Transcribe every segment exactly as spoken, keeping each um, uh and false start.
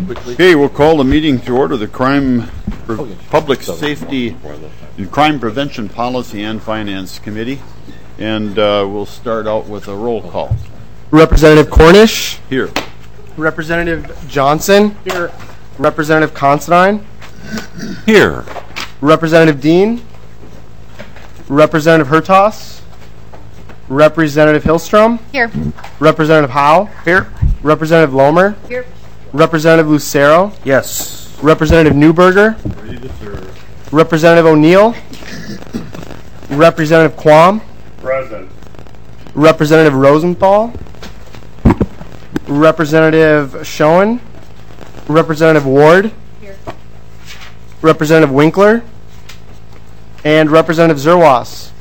quickly. Okay, we'll call the meeting to order. The Crime, Pre- Public Safety, and Crime Prevention Policy and Finance Committee, and uh, we'll start out with a roll call. Representative Cornish. Here. Representative Johnson. Here. Representative Considine. Here. Representative Dean. Representative Hertas. Representative Hillstrom. Here. Representative Howe. Here. Representative Lomer. Here. Representative Lucero. Yes. Representative Newberger. Representative O'Neill. Representative Quam. Present. Representative Rosenthal. Representative Schoen. Representative Ward. Here. Representative Winkler. And Representative Zerwas.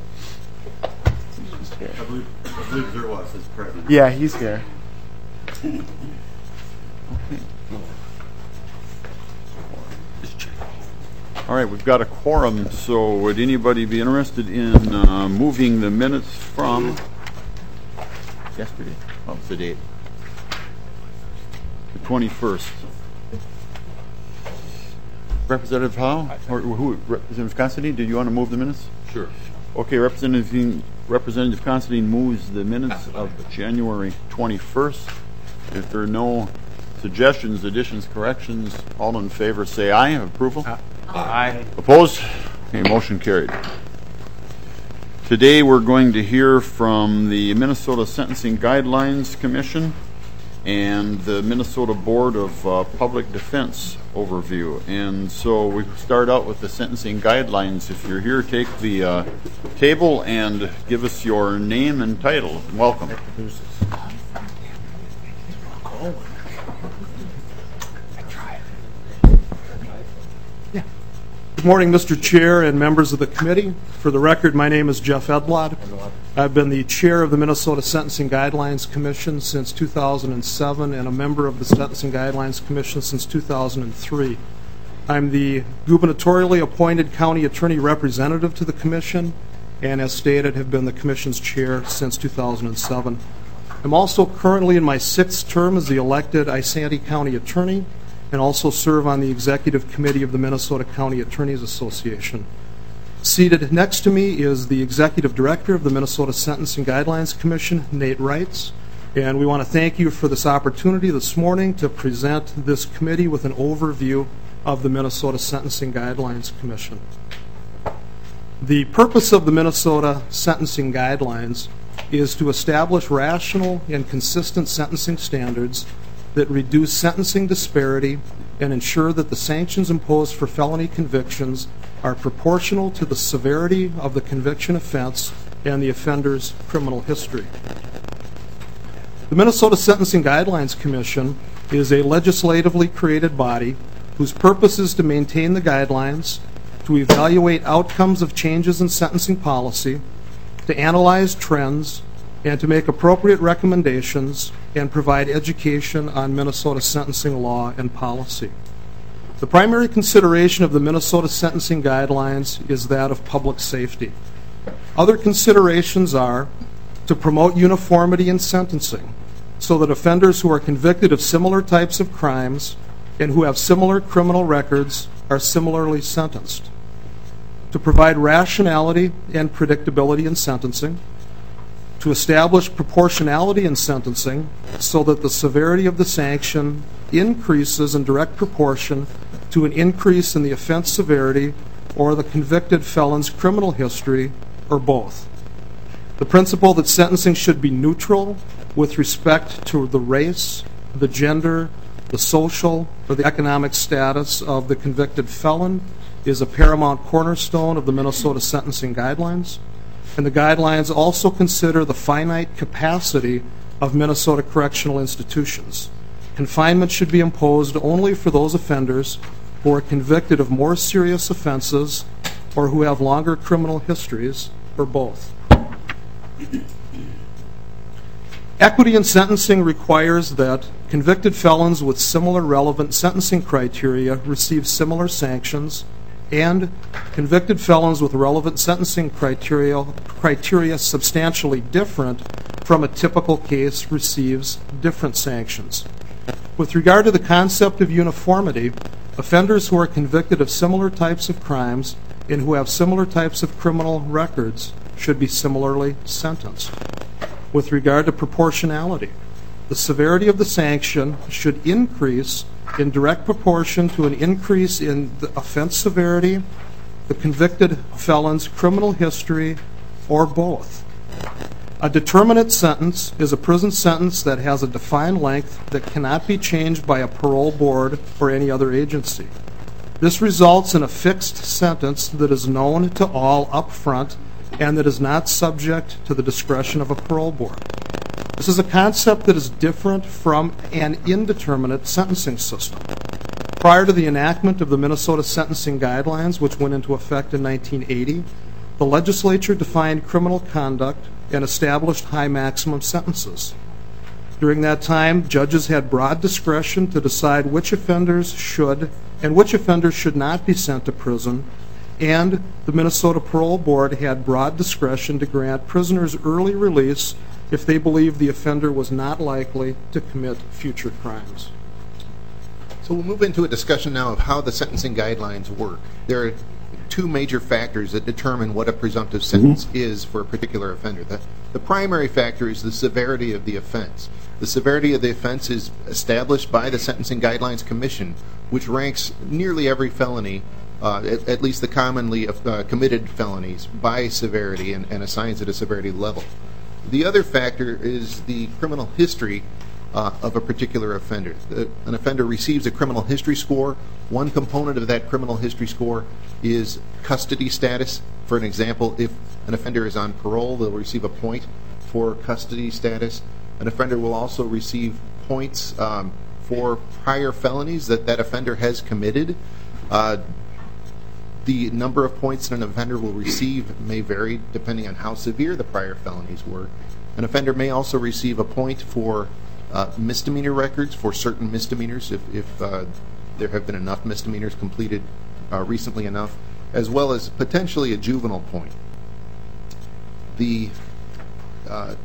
I believe, I believe Zerwas is present. Yeah, he's here. All right, we've got a quorum, so would anybody be interested in uh, moving the minutes from yesterday? Oh, it's the date. The twenty-first. Representative Howe? Or who? Representative Considine, did you want to move the minutes? Sure. Okay, Representative Representative Considine moves the minutes of January twenty-first. If there are no suggestions, additions, corrections, all in favor say aye. Approval? Aye. Opposed? Okay, motion carried. Today we're going to hear from the Minnesota Sentencing Guidelines Commission and the Minnesota Board of uh, Public Defense overview. And so we start out with the sentencing guidelines. If you're here, take the uh, table and give us your name and title. Welcome. Good morning, Mister Chair and members of the committee. For the record, my name is Jeff Edblad. I've been the chair of the Minnesota Sentencing Guidelines Commission since two thousand seven and a member of the Sentencing Guidelines Commission since two thousand three. I'm the gubernatorially appointed county attorney representative to the commission and, as stated, have been the commission's chair since two thousand seven. I'm also currently in my sixth term as the elected Isanti County attorney and also serve on the executive committee of the Minnesota County Attorneys Association. Seated next to me is the executive director of the Minnesota Sentencing Guidelines Commission, Nate Reitz, and we want to thank you for this opportunity this morning to present this committee with an overview of the Minnesota Sentencing Guidelines Commission. The purpose of the Minnesota Sentencing Guidelines is to establish rational and consistent sentencing standards that reduce sentencing disparity and ensure that the sanctions imposed for felony convictions are proportional to the severity of the conviction offense and the offender's criminal history. The Minnesota Sentencing Guidelines Commission is a legislatively created body whose purpose is to maintain the guidelines, to evaluate outcomes of changes in sentencing policy, to analyze trends, and to make appropriate recommendations and provide education on Minnesota sentencing law and policy. The primary consideration of the Minnesota Sentencing Guidelines is that of public safety. Other considerations are to promote uniformity in sentencing so that offenders who are convicted of similar types of crimes and who have similar criminal records are similarly sentenced, to provide rationality and predictability in sentencing, to establish proportionality in sentencing so that the severity of the sanction increases in direct proportion to an increase in the offense severity or the convicted felon's criminal history, or both. The principle that sentencing should be neutral with respect to the race, the gender, the social, or the economic status of the convicted felon is a paramount cornerstone of the Minnesota Sentencing Guidelines. And the guidelines also consider the finite capacity of Minnesota correctional institutions. Confinement should be imposed only for those offenders who are convicted of more serious offenses or who have longer criminal histories, or both. Equity in sentencing requires that convicted felons with similar relevant sentencing criteria receive similar sanctions, and convicted felons with relevant sentencing criteria, criteria substantially different from a typical case receives different sanctions. With regard to the concept of uniformity, offenders who are convicted of similar types of crimes and who have similar types of criminal records should be similarly sentenced. With regard to proportionality, the severity of the sanction should increase in direct proportion to an increase in the offense severity, the convicted felon's criminal history, or both. A determinate sentence is a prison sentence that has a defined length that cannot be changed by a parole board or any other agency. This results in a fixed sentence that is known to all up front and that is not subject to the discretion of a parole board. This is a concept that is different from an indeterminate sentencing system. Prior to the enactment of the Minnesota Sentencing Guidelines, which went into effect in nineteen eighty, the legislature defined criminal conduct and established high maximum sentences. During that time, judges had broad discretion to decide which offenders should and which offenders should not be sent to prison, and the Minnesota Parole Board had broad discretion to grant prisoners early release if they believed the offender was not likely to commit future crimes. So we'll move into a discussion now of how the sentencing guidelines work. There are two major factors that determine what a presumptive sentence mm-hmm. is for a particular offender. The, the primary factor is the severity of the offense. The severity of the offense is established by the Sentencing Guidelines Commission, which ranks nearly every felony, uh, at, at least the commonly uh, committed felonies, by severity and, and assigns it a severity level. The other factor is the criminal history uh, of a particular offender. The, an offender receives a criminal history score. One component of that criminal history score is custody status. For an example, if an offender is on parole, they'll receive a point for custody status. An offender will also receive points um, for prior felonies that that offender has committed. Uh, The number of points that an offender will receive may vary depending on how severe the prior felonies were. An offender may also receive a point for uh, misdemeanor records for certain misdemeanors if, if uh, there have been enough misdemeanors completed uh, recently enough, as well as potentially a juvenile point. The uh,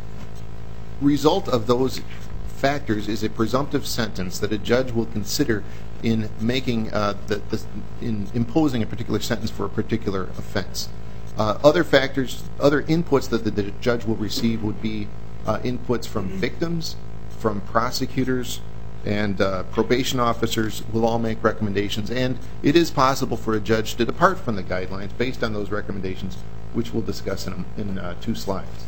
result of those factors is a presumptive sentence that a judge will consider in making uh, the, the in imposing a particular sentence for a particular offense. Uh, other factors, other inputs that the, the judge will receive would be uh, inputs from victims, from prosecutors, and uh, probation officers will all make recommendations. And it is possible for a judge to depart from the guidelines based on those recommendations, which we'll discuss in, in uh, two slides.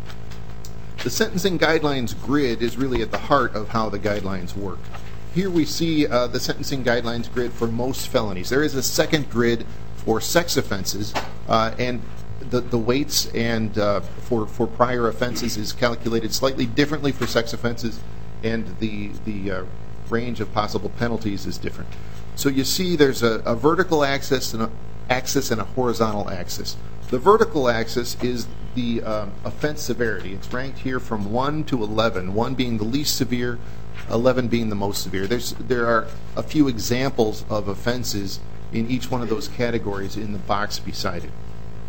The sentencing guidelines grid is really at the heart of how the guidelines work. Here we see uh, the sentencing guidelines grid for most felonies. There is a second grid for sex offenses, uh, and the, the weights and uh, for, for prior offenses is calculated slightly differently for sex offenses, and the, the uh, range of possible penalties is different. So you see there's a, a vertical axis and a, axis and a horizontal axis. The vertical axis is the um, offense severity. It's ranked here from one to eleven, one being the least severe, eleven being the most severe. There's, there are a few examples of offenses in each one of those categories in the box beside it.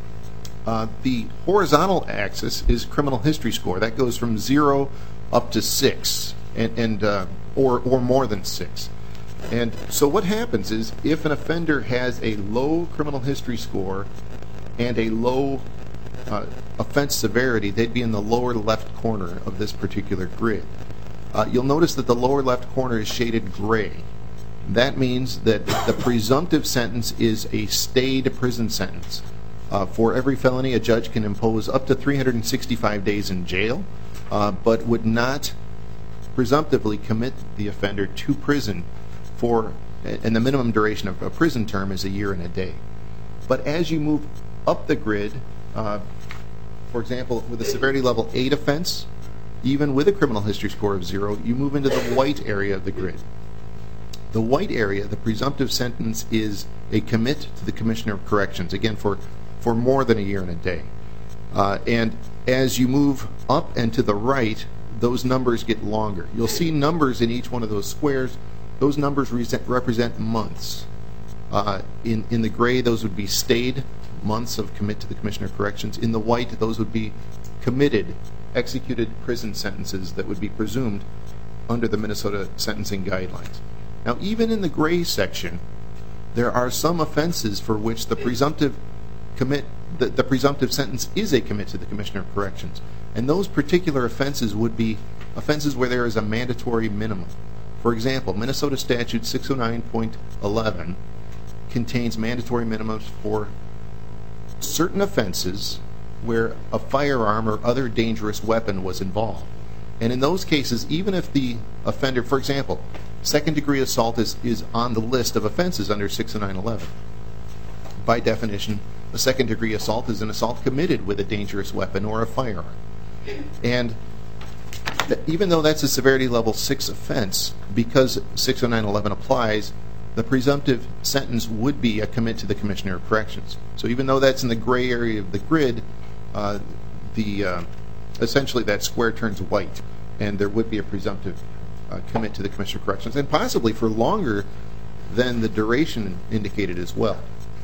Uh, the horizontal axis is criminal history score. That goes from zero up to six, and, and uh, or, or more than six. And so what happens is if an offender has a low criminal history score and a low uh, offense severity, they'd be in the lower left corner of this particular grid. Uh, you'll notice that the lower left corner is shaded gray. That means that the presumptive sentence is a stayed prison sentence. Uh, for every felony, a judge can impose up to three hundred sixty-five days in jail, uh, but would not presumptively commit the offender to prison for, and the minimum duration of a prison term is a year and a day. But as you move up the grid, uh, for example, with a severity level eight offense, even with a criminal history score of zero, you move into the white area of the grid. The white area, the presumptive sentence, is a commit to the Commissioner of Corrections, again, for, for more than a year and a day. Uh, and as you move up and to the right, those numbers get longer. You'll see numbers in each one of those squares. Those numbers re- represent months. Uh, in, in the gray, those would be stayed months of commit to the Commissioner of Corrections. In the white, those would be committed, executed prison sentences that would be presumed under the Minnesota sentencing guidelines. Now, even in the gray section, there are some offenses for which the presumptive commit the, the presumptive sentence is a commit to the Commissioner of Corrections. And those particular offenses would be offenses where there is a mandatory minimum. For example, Minnesota Statute six oh nine point eleven contains mandatory minimums for certain offenses where a firearm or other dangerous weapon was involved. And in those cases, even if the offender, for example, second-degree assault is, is on the list of offenses under six oh nine eleven. By definition, a second-degree assault is an assault committed with a dangerous weapon or a firearm. And th- even though that's a severity level six offense, because six oh nine eleven applies, the presumptive sentence would be a commit to the Commissioner of Corrections. So even though that's in the gray area of the grid, uh, the uh, essentially that square turns white, and there would be a presumptive uh, commit to the Commissioner of Corrections, and possibly for longer than the duration indicated as well.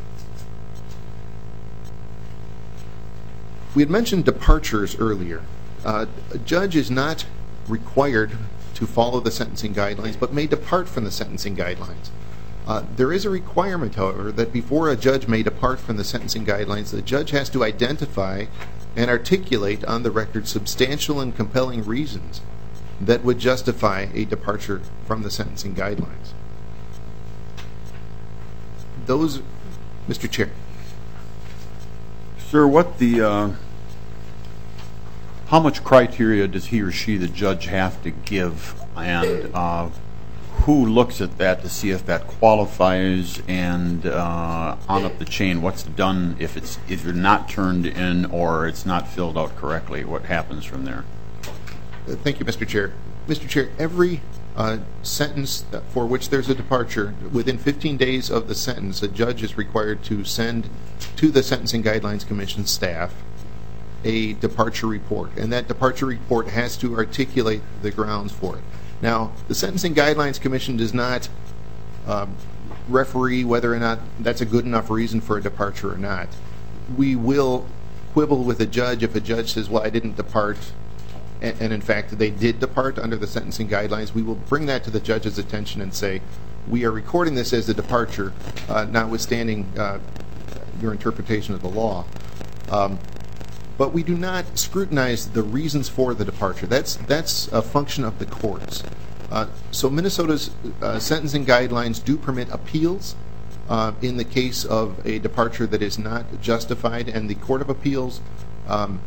We had mentioned departures earlier. Uh, a judge is not required to follow the sentencing guidelines, but may depart from the sentencing guidelines. Uh, there is a requirement, however, that before a judge may depart from the sentencing guidelines, the judge has to identify and articulate on the record substantial and compelling reasons that would justify a departure from the sentencing guidelines. Those, Mister Chair. Sir, what the, uh, how much criteria does he or she, the judge, have to give, and uh, who looks at that to see if that qualifies, and uh, on up the chain, what's done if it's either not turned in or it's not filled out correctly? What happens from there? Uh, Thank you, Mister Chair. Mister Chair, every uh, sentence for which there's a departure, within fifteen days of the sentence, a judge is required to send to the Sentencing Guidelines Commission staff a departure report, and that departure report has to articulate the grounds for it. Now, the Sentencing Guidelines Commission does not um, referee whether or not that's a good enough reason for a departure or not. We will quibble with a judge if a judge says, well, I didn't depart, and, and in fact they did depart under the sentencing guidelines. We will bring that to the judge's attention and say, we are recording this as a departure, uh, notwithstanding uh, your interpretation of the law. Um, But we do not scrutinize the reasons for the departure. That's that's a function of the courts. Uh, so Minnesota's uh, sentencing guidelines do permit appeals uh, in the case of a departure that is not justified, and the Court of Appeals um,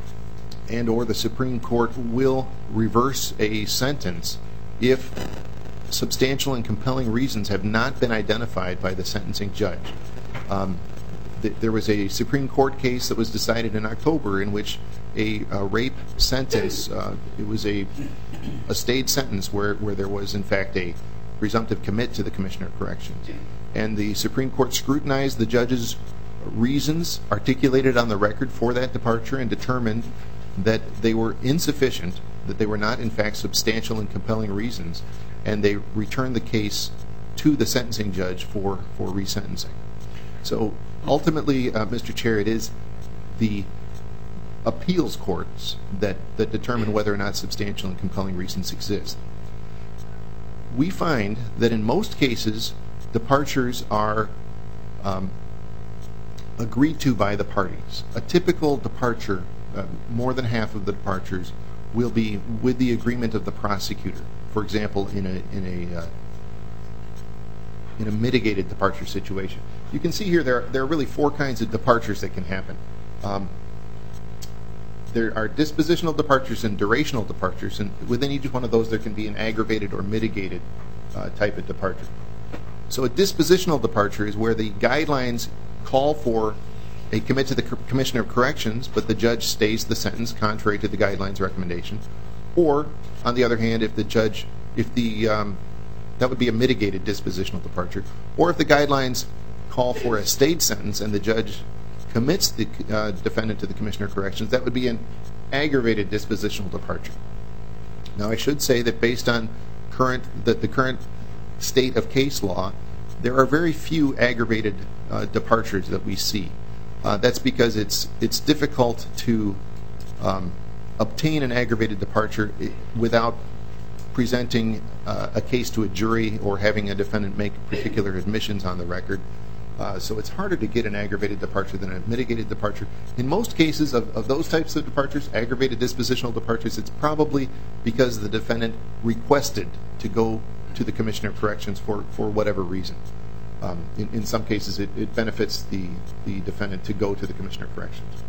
and or the Supreme Court will reverse a sentence if substantial and compelling reasons have not been identified by the sentencing judge. Um, There was a Supreme Court case that was decided in October in which a, a rape sentence, uh, it was a, a stayed sentence where, where there was in fact a presumptive commit to the Commissioner of Corrections. And the Supreme Court scrutinized the judge's reasons articulated on the record for that departure and determined that they were insufficient, that they were not in fact substantial and compelling reasons, and they returned the case to the sentencing judge for, for resentencing. So ultimately, uh, Mister Chair, it is the appeals courts that, that determine whether or not substantial and compelling reasons exist. We find that in most cases, departures are um, agreed to by the parties. A typical departure, uh, more than half of the departures, will be with the agreement of the prosecutor. For example, in a in a uh, in a mitigated departure situation. You can see here there, there are really four kinds of departures that can happen. Um, there are dispositional departures and durational departures, and within each one of those there can be an aggravated or mitigated uh, type of departure. So a dispositional departure is where the guidelines call for a commit to the Commissioner of Corrections, but the judge stays the sentence contrary to the guidelines recommendation. Or, on the other hand, if the judge, if the um, that would be a mitigated dispositional departure. Or if the guidelines call for a stayed sentence and the judge commits the uh, defendant to the Commissioner of Corrections, that would be an aggravated dispositional departure. Now, I should say that based on current that the current state of case law, there are very few aggravated uh, departures that we see. Uh, that's because it's it's difficult to um, obtain an aggravated departure without presenting uh, a case to a jury or having a defendant make particular admissions on the record. Uh, so it's harder to get an aggravated departure than a mitigated departure. In most cases of, of those types of departures, aggravated dispositional departures, it's probably because the defendant requested to go to the Commissioner of Corrections for, for whatever reason. Um, in, in some cases, it, it benefits the, the defendant to go to the Commissioner of Corrections.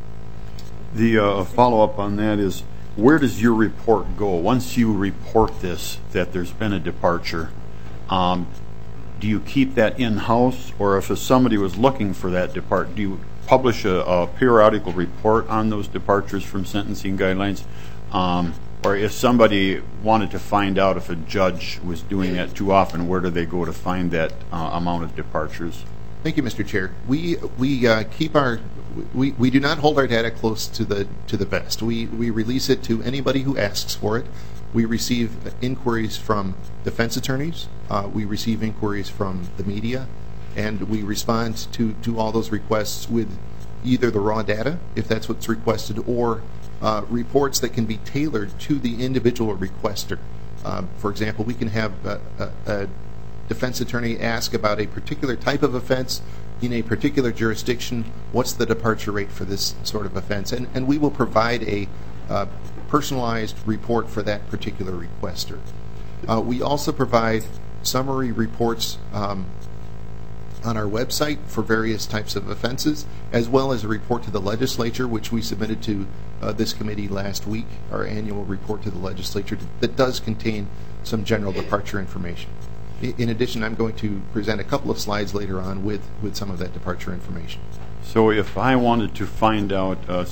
The uh, follow-up on that is, where does your report go? Once you report this, that there's been a departure, um, do you keep that in-house, or if somebody was looking for that depart, do you publish a, a periodical report on those departures from sentencing guidelines? Um, or if somebody wanted to find out if a judge was doing that too often, where do they go to find that uh, amount of departures? Thank you, Mister Chair. We we uh, keep our we, we do not hold our data close to the to the vest. We we release it to anybody who asks for it. We receive inquiries from defense attorneys. Uh, we receive inquiries from the media, and we respond to to all those requests with either the raw data, if that's what's requested, or uh, reports that can be tailored to the individual requester. Uh, for example, we can have a, a, a defense attorney ask about a particular type of offense in a particular jurisdiction. What's the departure rate for this sort of offense? And, and we will provide a uh, personalized report for that particular requester. Uh, we also provide summary reports um, on our website for various types of offenses, as well as a report to the legislature, which we submitted to uh, this committee last week, our annual report to the legislature that does contain some general departure information. In addition, I'm going to present a couple of slides later on with, with some of that departure information. So if I wanted to find out uh,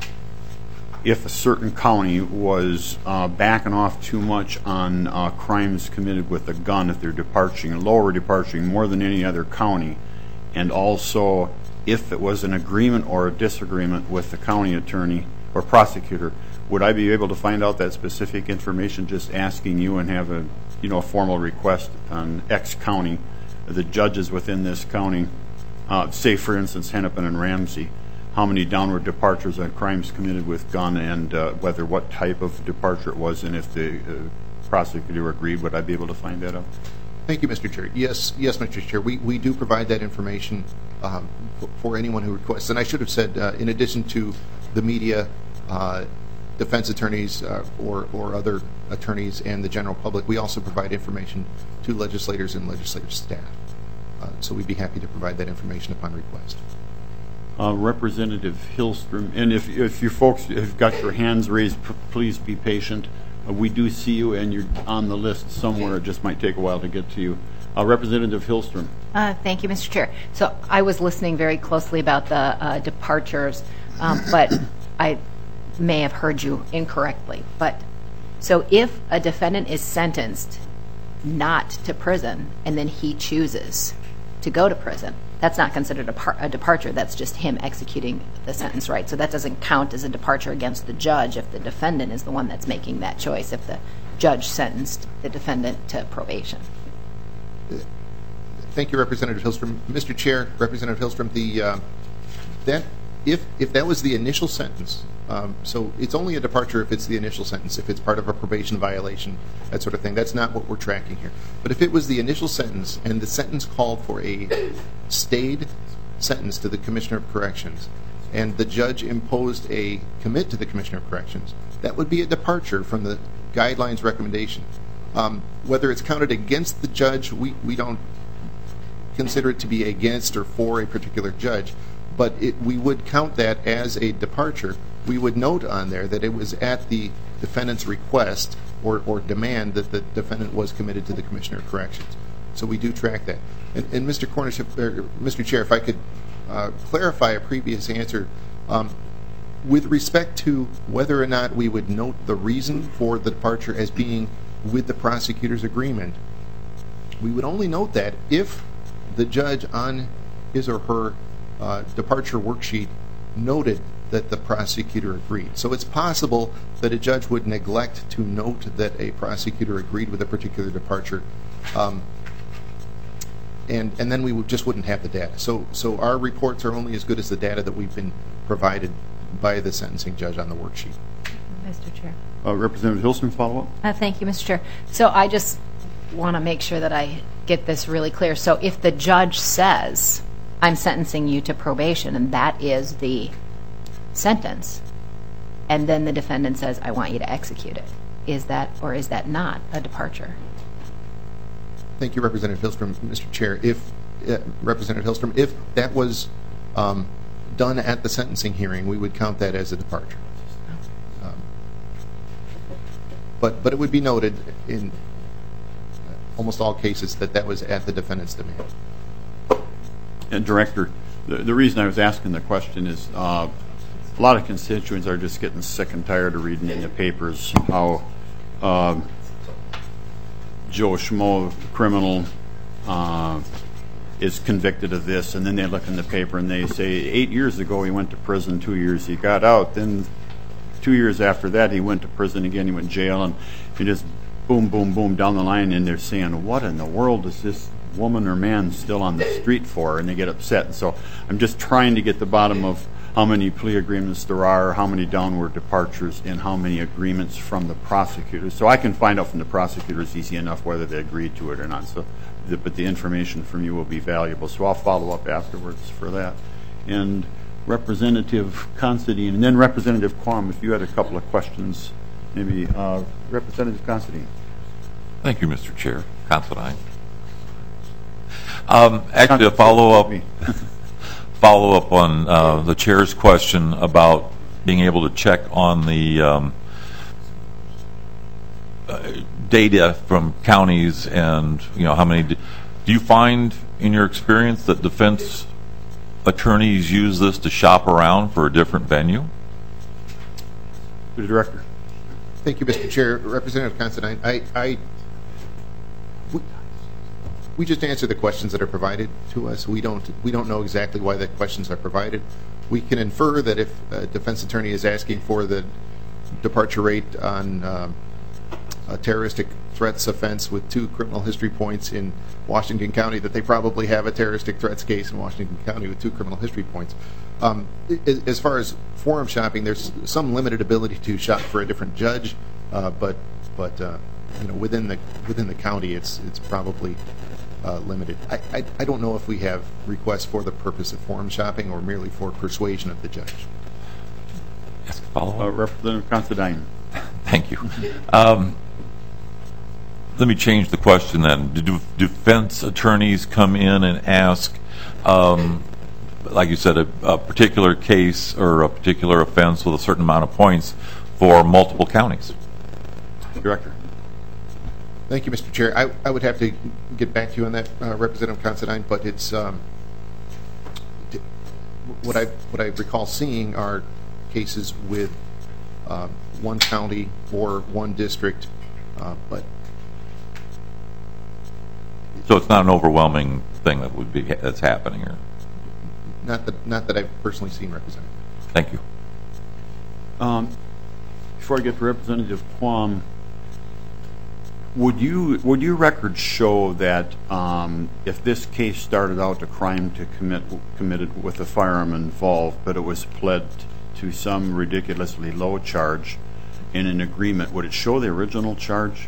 if a certain county was uh, backing off too much on uh, crimes committed with a gun, if they're departing, lower departing more than any other county, and also if it was an agreement or a disagreement with the county attorney or prosecutor, would I be able to find out that specific information just asking you and have a you know, a formal request on X county, the judges within this county, uh, say for instance Hennepin and Ramsey, how many downward departures on crimes committed with gun, and uh, whether what type of departure it was, and if the uh, prosecutor agreed, would I be able to find that out? Thank you, Mister Chair. Yes, yes, Mister Chair. We, we do provide that information um, for, for anyone who requests. And I should have said, uh, in addition to the media, uh, defense attorneys uh, or, or other attorneys and the general public, we also provide information to legislators and legislative staff. Uh, so we'd be happy to provide that information upon request. Uh, Representative Hillstrom, and if, if you folks have got your hands raised, p- please be patient. Uh, we do see you, and you're on the list somewhere. It just might take a while to get to you. Uh, Representative Hillstrom. Uh, thank you, Mister Chair. So I was listening very closely about the uh, departures, um, but I may have heard you incorrectly. But so if a defendant is sentenced not to prison and then he chooses to go to prison, that's not considered a, par- a departure. That's just him executing the sentence, right? So that doesn't count as a departure against the judge if the defendant is the one that's making that choice, if the judge sentenced the defendant to probation. Thank you, Representative Hillstrom. Mister Chair, Representative Hillstrom, the uh, that if if that was the initial sentence, um, so it's only a departure if it's the initial sentence, if it's part of a probation violation, that sort of thing. That's not what we're tracking here. But if it was the initial sentence and the sentence called for a stayed sentence to the Commissioner of Corrections, and the judge imposed a commit to the Commissioner of Corrections, that would be a departure from the guidelines recommendation. Um, whether it's counted against the judge, we, we don't consider it to be against or for a particular judge, but it, we would count that as a departure. We would note on there that it was at the defendant's request or, or demand that the defendant was committed to the Commissioner of Corrections. So we do track that. And, and Mister Cornish, if, or Mister Chair, if I could uh, clarify a previous answer, um, with respect to whether or not we would note the reason for the departure as being with the prosecutor's agreement, we would only note that if the judge on his or her uh, departure worksheet noted that the prosecutor agreed. So it's possible that a judge would neglect to note that a prosecutor agreed with a particular departure, um, and and then we would, just wouldn't have the data. So so our reports are only as good as the data that we've been provided by the sentencing judge on the worksheet. Mister Chair. Uh, Representative Hilstrom, follow up? Uh, Thank you, Mister Chair. So I just want to make sure that I get this really clear. So if the judge says, I'm sentencing you to probation, and that is the sentence, and then the defendant says, I want you to execute it, is that, or is that not a departure? Thank you, Representative Hillstrom. Mister Chair, if, uh, Representative Hillstrom, if that was um, done at the sentencing hearing, we would count that as a departure. Um, but, but it would be noted in almost all cases that that was at the defendant's demand. And Director, the, the reason I was asking the question is uh, a lot of constituents are just getting sick and tired of reading in the papers how uh, Joe Schmo, criminal, uh, is convicted of this, and then they look in the paper and they say eight years ago he went to prison, two years he got out, then two years after that he went to prison again, he went to jail, and he just boom, boom, boom down the line, and they're saying, what in the world is this woman or man still on the street for? And they get upset. And so I'm just trying to get the bottom of how many plea agreements there are, how many downward departures, and how many agreements from the prosecutors. So I can find out from the prosecutors easy enough whether they agreed to it or not. So, the, but the information from you will be valuable. So I'll follow up afterwards for that. And Representative Considine, and then Representative Quam, if you had a couple of questions, maybe uh, Representative Considine. Thank you, Mister Chair. Considine. Um, actually, a follow-up follow up on uh, the chair's question about being able to check on the um, uh, data from counties, and you know how many. Do you find, in your experience, that defense attorneys use this to shop around for a different venue? The Director. Thank you, Mister Chair. Representative Considine, I, I we, we just answer the questions that are provided to us. We don't we don't know exactly why the questions are provided. We can infer that if a defense attorney is asking for the departure rate on um, a terroristic threats offense with two criminal history points in Washington County, that they probably have a terroristic threats case in Washington County with two criminal history points. Um, as far as forum shopping, there's some limited ability to shop for a different judge, uh, but but uh, you know within the within the county, it's it's probably uh, limited. I, I I don't know if we have requests for the purpose of forum shopping or merely for persuasion of the judge. Yes, follow Uh, up. Representative Considine. Thank you. Um, let me change the question then. Do defense attorneys come in and ask, um, like you said, a, a particular case or a particular offense with a certain amount of points for multiple counties? Director. Thank you, Mister Chair. I, I would have to get back to you on that, uh, Representative Considine, but it's um, t- what I what I recall seeing are cases with uh, one county or one district, uh, but So it's not an overwhelming thing that would be that's happening here. not that not that I've personally seen, Representative. Thank you. Um, before I get to Representative Quam, would you would your records show that um, if this case started out a crime to commit committed with a firearm involved, but it was pled to some ridiculously low charge in an agreement, would it show the original charge?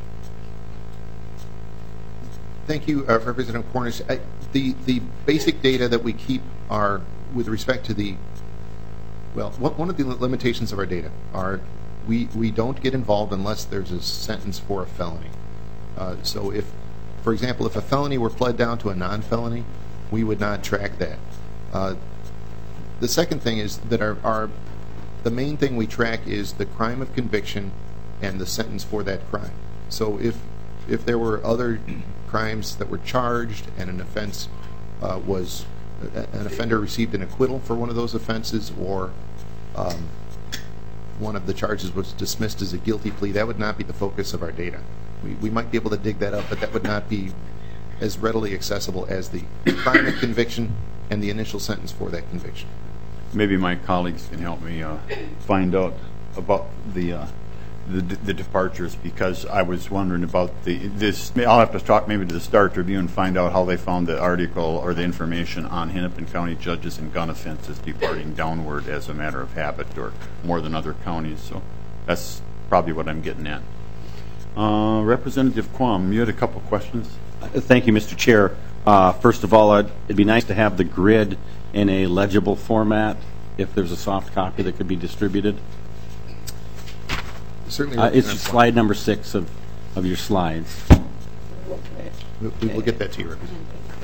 Thank you, uh, Representative Cornish. I, the the basic data that we keep are with respect to the well, one one of the limitations of our data are we we don't get involved unless there's a sentence for a felony. Uh, so if, for example, if a felony were pled down to a non-felony, we would not track that. Uh, the second thing is that our, our the main thing we track is the crime of conviction and the sentence for that crime. So if if there were other crimes that were charged and an offense uh, was an offender received an acquittal for one of those offenses, or um, one of the charges was dismissed as a guilty plea, that would not be the focus of our data. We, we might be able to dig that up, but that would not be as readily accessible as the crime of conviction and the initial sentence for that conviction. Maybe my colleagues can help me uh, find out about the, uh, the the departures, because I was wondering about the this. I'll have to talk maybe to the Star Tribune and find out how they found the article or the information on Hennepin County judges and gun offenses departing downward as a matter of habit or more than other counties. So That's probably what I'm getting at. Uh, Representative Quam, you had a couple questions. Thank you, Mister Chair. Uh, first of all, I'd, it'd be nice to have the grid in a legible format if there's a soft copy that could be distributed. Certainly. Uh, it's slide number six of, of your slides. We, we will get that to you, Representative.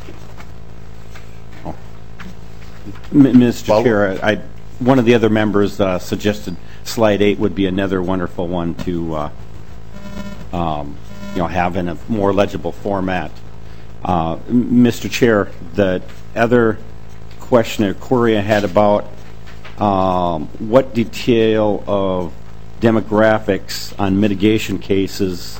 M- Mister Well- Chair, I, one of the other members uh, suggested slide eight would be another wonderful one to uh, um, you know, have in a more legible format. Uh, M- Mister Chair, the other question or query I had about um, what detail of demographics on mitigation cases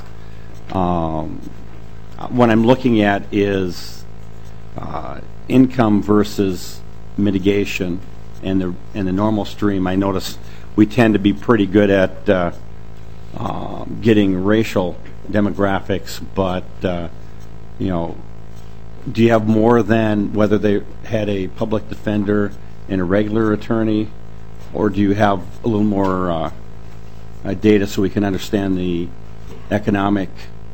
um, what I'm looking at is uh, income versus mitigation and the and the normal stream. I notice we tend to be pretty good at uh, uh, getting racial demographics, but uh, you know, do you have more than whether they had a public defender and a regular attorney, or do you have a little more uh, uh, data so we can understand the economic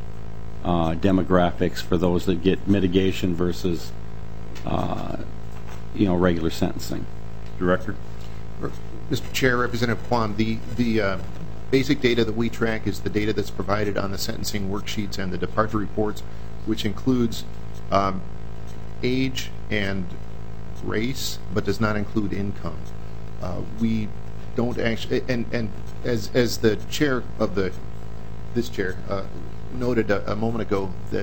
uh, demographics for those that get mitigation versus uh, you know, regular sentencing? Director? Mister Chair, Representative Quam, the, the uh, basic data that we track is the data that's provided on the sentencing worksheets and the departure reports, which includes um, age and race, but does not include income. Uh, we don't actually, and, and as, as the chair of the, this chair uh, noted a, a moment ago, that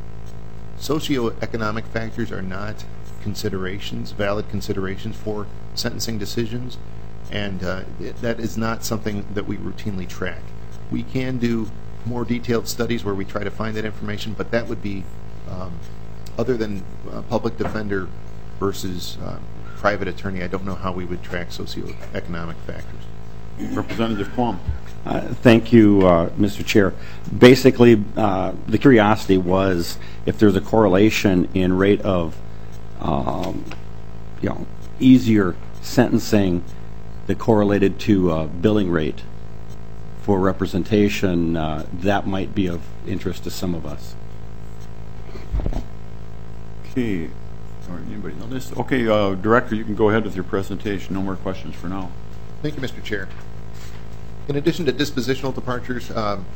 socioeconomic factors are not considerations, valid considerations for sentencing decisions, and uh, it, that is not something that we routinely track. We can do more detailed studies where we try to find that information, but that would be um, other than uh, public defender versus uh, private attorney. I don't know how we would track socioeconomic factors. Representative Quam. Uh, thank you, uh, Mister Chair. Basically, uh, the curiosity was if there's a correlation in rate of um, you know, easier sentencing that correlated to uh, billing rate for representation, uh, that might be of interest to some of us. Okay. Or anybody know this? Okay, uh, Director, you can go ahead with your presentation. No more questions for now. Thank you, Mister Chair. In addition to dispositional departures, um,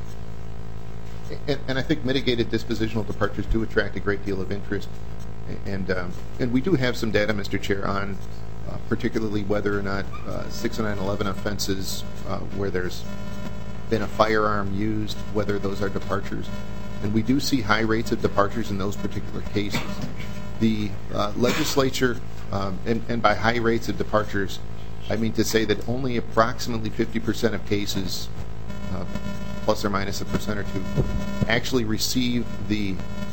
and, and I think mitigated dispositional departures do attract a great deal of interest, and um, and we do have some data, Mister Chair, on uh, particularly whether or not uh, six and nine eleven offenses uh, where there's been a firearm used, whether those are departures, and we do see high rates of departures in those particular cases. The uh, legislature, um, and, and by high rates of departures, I mean to say that only approximately fifty percent of cases, uh, plus or minus a percent or two, actually receive the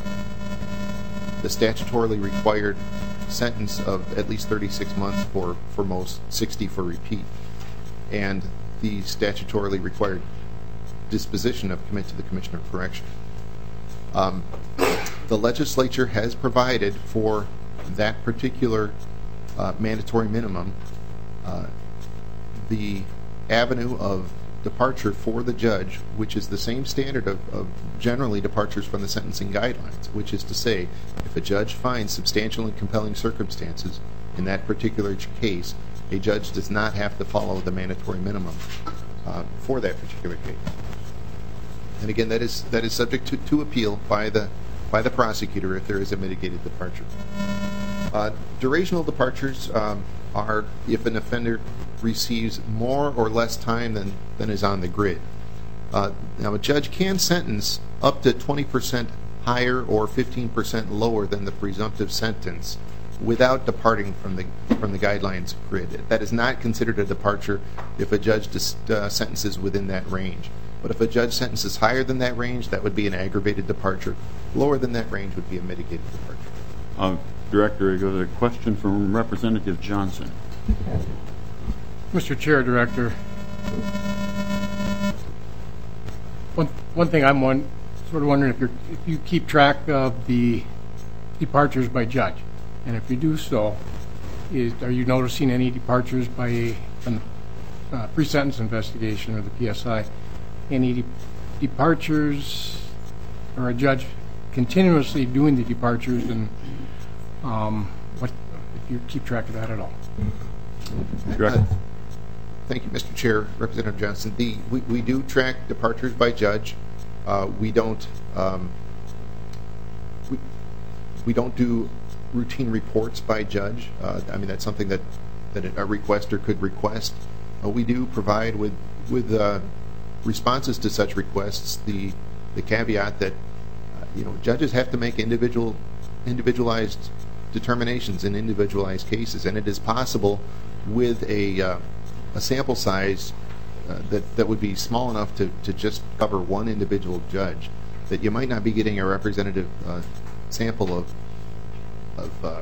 the statutorily required sentence of at least thirty-six months for, for most, sixty for repeat, and the statutorily required disposition of commit to the Commissioner of Correction. Um, the legislature has provided for that particular uh, mandatory minimum uh, the avenue of departure for the judge, which is the same standard of, of generally departures from the sentencing guidelines, which is to say, if a judge finds substantial and compelling circumstances in that particular case, a judge does not have to follow the mandatory minimum uh, for that particular case. And again, that is that is subject to, to appeal by the by the prosecutor if there is a mitigated departure. Uh, durational departures um, are if an offender receives more or less time than, than is on the grid. Uh, now, a judge can sentence up to twenty percent higher or fifteen percent lower than the presumptive sentence without departing from the from the guidelines grid. That is not considered a departure if a judge dis, uh, sentences within that range. But if a judge sentences higher than that range, that would be an aggravated departure. Lower than that range would be a mitigated departure. Uh, Director, I got a question from Representative Johnson. Mister Chair, Director, one one thing I'm one, sort of wondering if you if you keep track of the departures by judge, and if you do so, is are you noticing any departures by from uh, pre-sentence investigation, or the P S I, any de- departures, or a judge continuously doing the departures, and um, what, if you keep track of that at all? Uh, Thank you, Mister Chair, Representative Johnson. The, we, we do track departures by judge. Uh, we don't um, we, we don't do routine reports by judge. Uh, I mean, that's something that, that a requester could request. Uh, we do provide with with uh, responses to such requests the the caveat that uh, you know, judges have to make individual individualized determinations in individualized cases, and it is possible with a uh, a sample size uh, that that would be small enough to, to just cover one individual judge, that you might not be getting a representative uh, sample of of uh,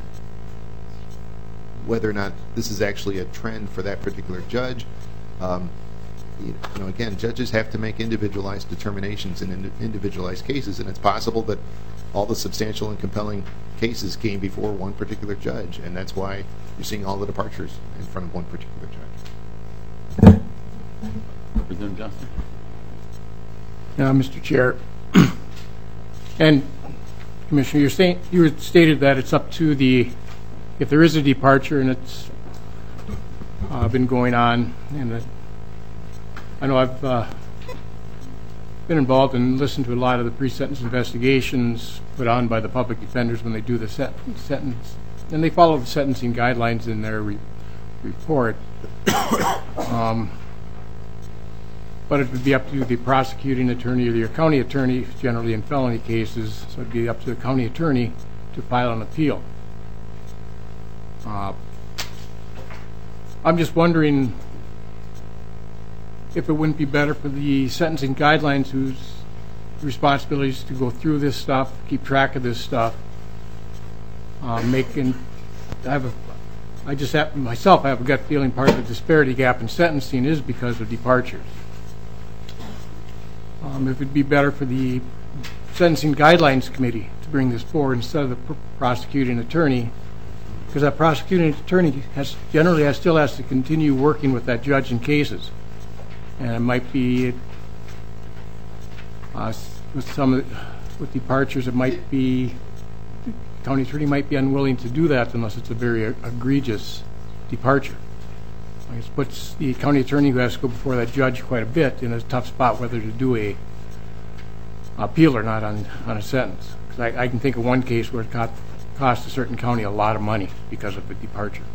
whether or not this is actually a trend for that particular judge. Um, you know, again, judges have to make individualized determinations in ind- individualized cases, and it's possible that all the substantial and compelling cases came before one particular judge, and that's why you're seeing all the departures in front of one particular judge. Representative Johnson. Uh, Mister Chair, and Commissioner, you're saying, you stated that it's up to the, if there is a departure and it's uh, been going on, and that, I know I've uh, been involved and listened to a lot of the pre-sentence investigations put on by the public defenders when they do the set, sentence, and they follow the sentencing guidelines in their re- report. Um, but it would be up to the prosecuting attorney or the county attorney, generally in felony cases, so it would be up to the county attorney to file an appeal. Uh, I'm just wondering if it wouldn't be better for the sentencing guidelines, whose responsibility is to go through this stuff, keep track of this stuff, uh, making, I have a, I just have, myself, I have a gut feeling part of the disparity gap in sentencing is because of departures. Um, if it'd be better for the Sentencing Guidelines Committee to bring this forward instead of the pr- prosecuting attorney, because that prosecuting attorney has generally has, still has to continue working with that judge in cases, and it might be uh, with some of the, with departures, it might be the county attorney might be unwilling to do that unless it's a very egregious departure. It puts the county attorney, who has to go before that judge quite a bit, in a tough spot whether to do a appeal or not on on a sentence. Because I, I can think of one case where it got, cost a certain county a lot of money because of the departure.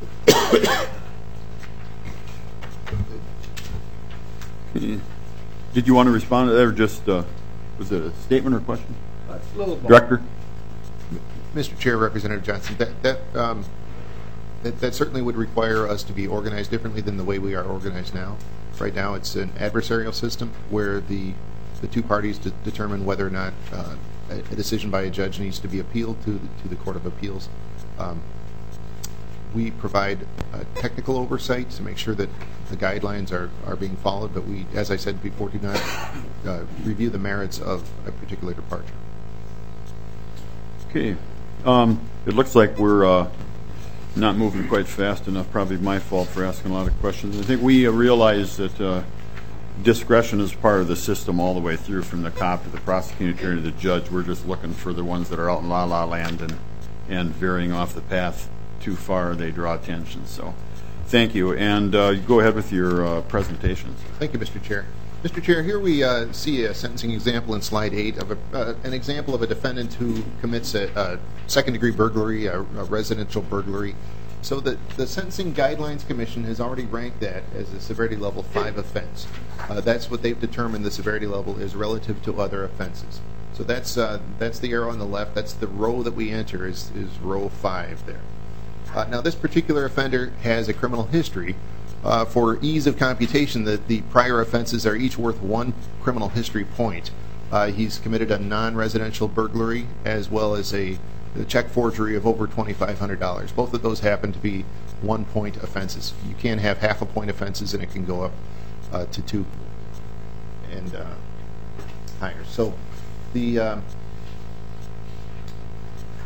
Did you want to respond to that, or just uh, was it a statement or question? A little Director? Mister Chair, Representative Johnson, that that, um, that that certainly would require us to be organized differently than the way we are organized now. Right now, it's an adversarial system where the the two parties de- determine whether or not uh, a, a decision by a judge needs to be appealed to the, to the Court of Appeals. Um, we provide uh, technical oversight to make sure that the guidelines are, are being followed, but we, as I said before, do not uh, review the merits of a particular departure. Okay. Um, it looks like we're uh, not moving quite fast enough. Probably my fault for asking a lot of questions. I think we uh, realize that uh, discretion is part of the system all the way through, from the cop to the prosecuting attorney to the judge. We're just looking for the ones that are out in la-la land and, and veering off the path too far, they draw attention. So thank you. And uh, go ahead with your uh, presentations. Thank you, Mister Chair. Mister Chair, here we uh, see a sentencing example in slide eight of a, uh, an example of a defendant who commits a, a second-degree burglary, a, a residential burglary. So the, the Sentencing Guidelines Commission has already ranked that as a severity level five offense. Uh, that's what they've determined the severity level is relative to other offenses. So that's uh, that's the arrow on the left. That's the row that we enter is, is row five there. Uh, now, this particular offender has a criminal history. Uh, for ease of computation, the, the prior offenses are each worth one criminal history point. Uh, he's committed a non-residential burglary as well as a, a check forgery of over twenty-five hundred dollars. Both of those happen to be one-point offenses. You can have half-a-point offenses, and it can go up uh, to two and uh, higher. So the... Um,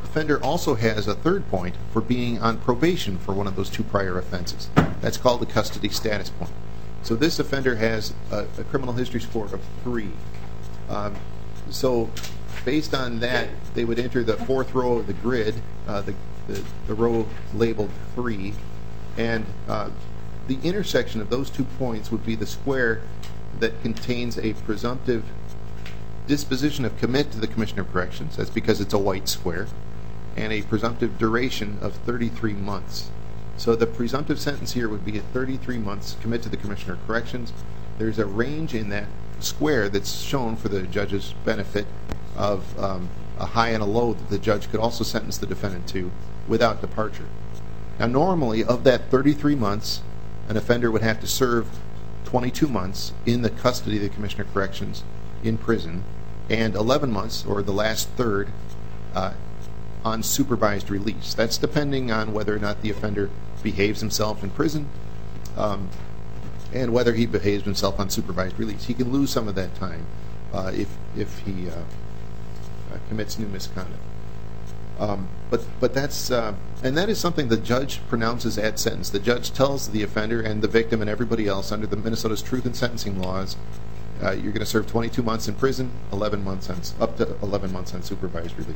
offender also has a third point for being on probation for one of those two prior offenses. That's called the custody status point. So this offender has a, a criminal history score of three. Um, so based on that, they would enter the fourth row of the grid, uh, the, the, the row labeled three, and uh, the intersection of those two points would be the square that contains a presumptive disposition of commit to the Commissioner of Corrections. That's because it's a white square, and a presumptive duration of thirty-three months. So the presumptive sentence here would be at thirty-three months, commit to the Commissioner of Corrections. There's a range in that square that's shown for the judge's benefit of um, a high and a low that the judge could also sentence the defendant to without departure. Now normally, of that thirty-three months, an offender would have to serve twenty-two months in the custody of the Commissioner of Corrections in prison, and eleven months, or the last third, uh, on supervised release. That's depending on whether or not the offender behaves himself in prison, um, and whether he behaves himself on supervised release. He can lose some of that time uh, if if he uh, uh, commits new misconduct. Um, but but that's uh, and that is something the judge pronounces at sentence. The judge tells the offender and the victim and everybody else under the Minnesota's truth in sentencing laws, uh, you're going to serve twenty-two months in prison, eleven months on, up to eleven months on supervised release.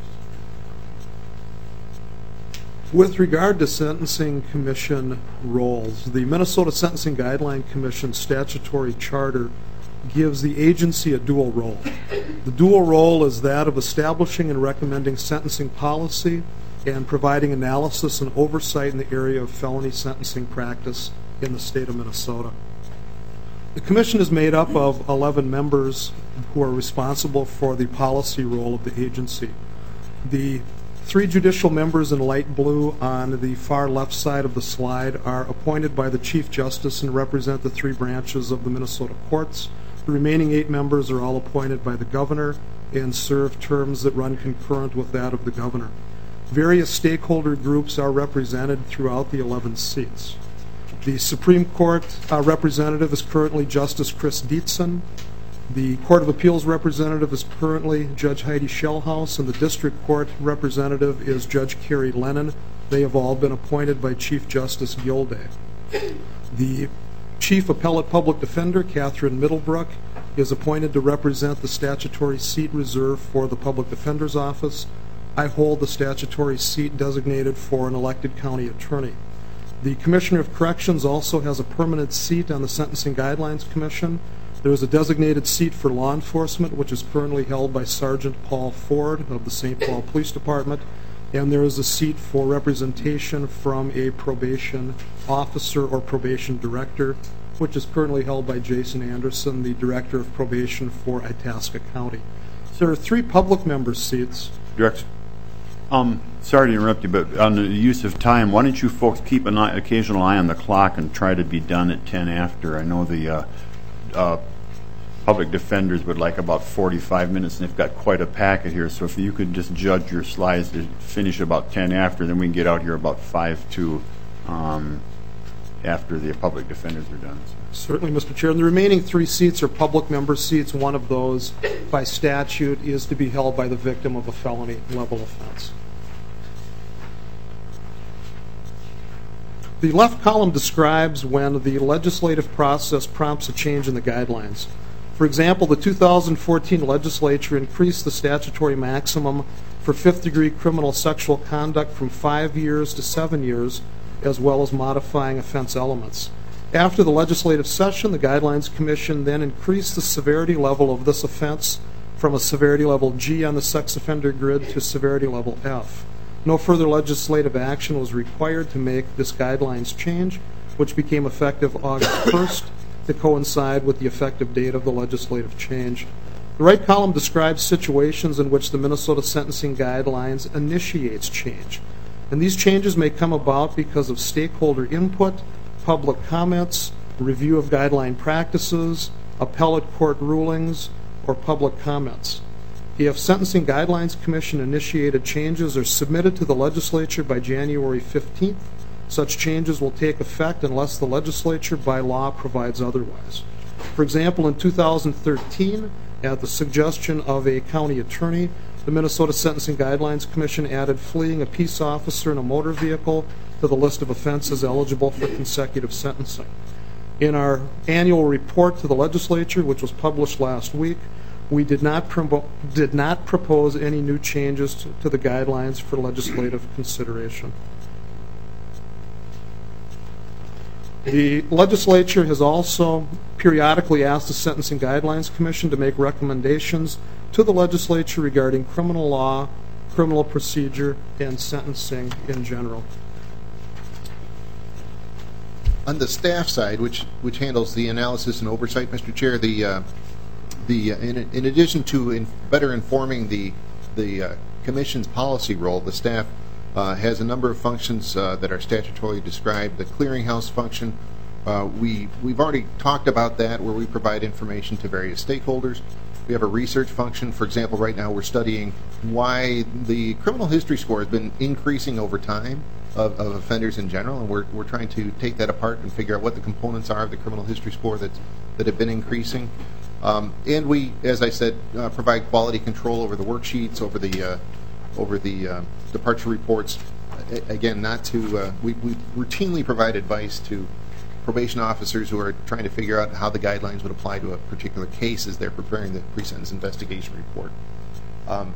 With regard to Sentencing Commission roles, the Minnesota Sentencing Guideline Commission statutory charter gives the agency a dual role. The dual role is that of establishing and recommending sentencing policy and providing analysis and oversight in the area of felony sentencing practice in the state of Minnesota. The commission is made up of eleven members who are responsible for the policy role of the agency. The three judicial members in light blue on the far left side of the slide are appointed by the Chief Justice and represent the three branches of the Minnesota courts. The remaining eight members are all appointed by the governor and serve terms that run concurrent with that of the governor. Various stakeholder groups are represented throughout the eleven seats. The Supreme Court uh, representative is currently Justice Chris Dietzen. The Court of Appeals representative is currently Judge Heidi Schellhaus, and the District Court representative is Judge Carrie Lennon. They have all been appointed by Chief Justice Gilday. The Chief Appellate Public Defender, Catherine Middlebrook, is appointed to represent the statutory seat reserved for the Public Defender's Office. I hold the statutory seat designated for an elected county attorney. The Commissioner of Corrections also has a permanent seat on the Sentencing Guidelines Commission. There is a designated seat for law enforcement, which is currently held by Sergeant Paul Ford of the Saint Paul Police Department, and there is a seat for representation from a probation officer or probation director, which is currently held by Jason Anderson, the Director of Probation for Itasca County. So there are three public member seats. Director, um, sorry to interrupt you, but on the use of time, why don't you folks keep an eye, occasional eye on the clock and try to be done at ten after? I know the uh, uh, public defenders would like about forty-five minutes, and they've got quite a packet here, so if you could just judge your slides to finish about ten after, then we can get out here about five to um, after the public defenders are done. Certainly, Mister Chair. And the remaining three seats are public member seats. One of those, by statute, is to be held by the victim of a felony level offense. The left column describes when the legislative process prompts a change in the guidelines. For example, the two thousand fourteen legislature increased the statutory maximum for fifth-degree criminal sexual conduct from five years to seven years, as well as modifying offense elements. After the legislative session, the Guidelines Commission then increased the severity level of this offense from a severity level G on the sex offender grid to severity level F. No further legislative action was required to make this guidelines change, which became effective August first to coincide with the effective date of the legislative change. The right column describes situations in which the Minnesota Sentencing Guidelines initiates change. And these changes may come about because of stakeholder input, public comments, review of guideline practices, appellate court rulings, or public comments. If Sentencing Guidelines Commission initiated changes are submitted to the legislature by January fifteenth, such changes will take effect unless the legislature by law provides otherwise. For example, in two thousand thirteen, at the suggestion of a county attorney, the Minnesota Sentencing Guidelines Commission added fleeing a peace officer in a motor vehicle to the list of offenses eligible for consecutive sentencing. In our annual report to the legislature, which was published last week, we did not promo- did not propose any new changes to, to the guidelines for legislative consideration. The legislature has also periodically asked the Sentencing Guidelines Commission to make recommendations to the legislature regarding criminal law, criminal procedure, and sentencing in general. On the staff side, which which handles the analysis and oversight, Mister Chair, the uh, the uh, in, in addition to in better informing the the uh, commission's policy role, the staff uh, has a number of functions uh, that are statutorily described. The clearinghouse function, uh, we we've already talked about that, where we provide information to various stakeholders. We have a research function. For example, right now we're studying why the criminal history score has been increasing over time of, of offenders in general, and we're we're trying to take that apart and figure out what the components are of the criminal history score that that have been increasing. Um, and we, as I said, uh, provide quality control over the worksheets, over the uh, over the uh, departure reports. A- again, not to uh, we we routinely provide advice to probation officers who are trying to figure out how the guidelines would apply to a particular case as they're preparing the pre-sentence investigation report. Um,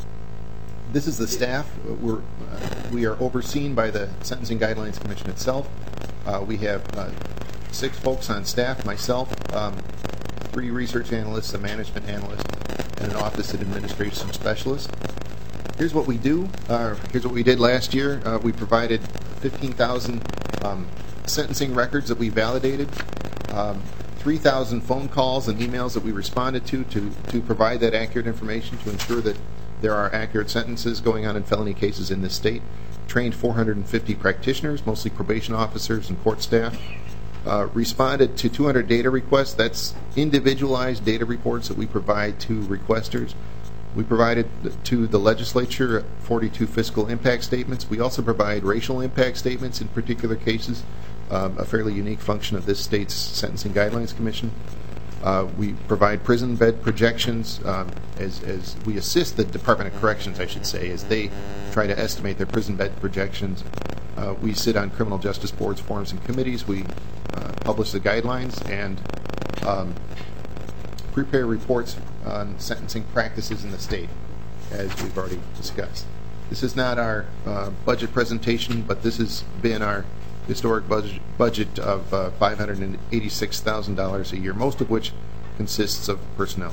this is the staff. We're, uh, we are overseen by the Sentencing Guidelines Commission itself. Uh, we have uh, six folks on staff, myself, um, three research analysts, a management analyst, and an office and administration specialist. Here's what we do. Uh, here's what we did last year. Uh, we provided fifteen thousand um, sentencing records that we validated, um, three thousand phone calls and emails that we responded to, to to provide that accurate information to ensure that there are accurate sentences going on in felony cases in this state. Trained four hundred fifty practitioners, mostly probation officers and court staff. Uh, responded to two hundred data requests. That's individualized data reports that we provide to requesters. We provided to the legislature forty-two fiscal impact statements. We also provide racial impact statements in particular cases, um, a fairly unique function of this state's Sentencing Guidelines Commission. Uh, we provide prison bed projections um, as, as we assist the Department of Corrections, I should say, as they try to estimate their prison bed projections. Uh, we sit on criminal justice boards, forums, and committees. We uh, publish the guidelines and um, prepare reports on sentencing practices in the state, as we've already discussed. This is not our uh, budget presentation, but this has been our historic budget, budget of uh, five hundred eighty-six thousand dollars a year, most of which consists of personnel.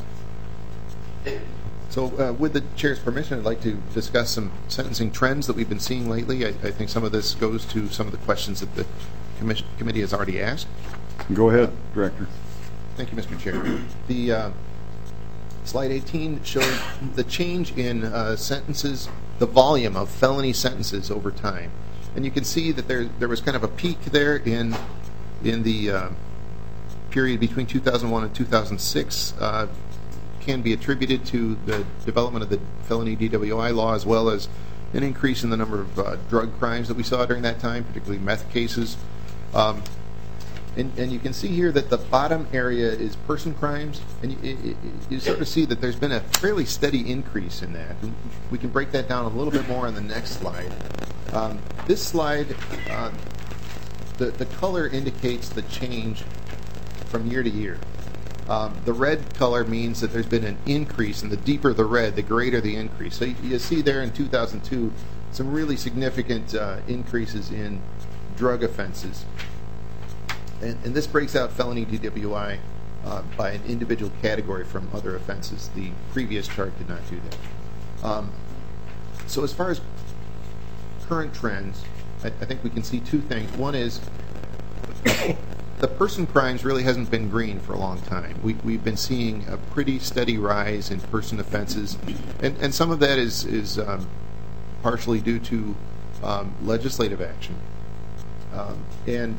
So uh, with the chair's permission, I'd like to discuss some sentencing trends that we've been seeing lately. I, I think some of this goes to some of the questions that the commission, committee has already asked. Go ahead, Director. Thank you, Mister Chair. The uh, slide eighteen shows the change in uh, sentences, the volume of felony sentences over time. And you can see that there there was kind of a peak there in in the uh, period between two thousand one and two thousand six. Uh, can be attributed to the development of the felony D W I law, as well as an increase in the number of uh, drug crimes that we saw during that time, particularly meth cases. Um, and, and you can see here that the bottom area is person crimes, and you, it, you sort of see that there's been a fairly steady increase in that. And we can break that down a little bit more on the next slide. Um, this slide, uh, the, the color indicates the change from year to year. Um, the red color means that there's been an increase, and the deeper the red, the greater the increase. So you, you see there in two thousand two some really significant uh, increases in drug offenses. And, and this breaks out felony D W I uh, by an individual category from other offenses. The previous chart did not do that. Um, so as far as current trends, I, I think we can see two things. One is the person crimes really hasn't been green for a long time. We, we've been seeing a pretty steady rise in person offenses, and, and some of that is, is um, partially due to um, legislative action. Um, and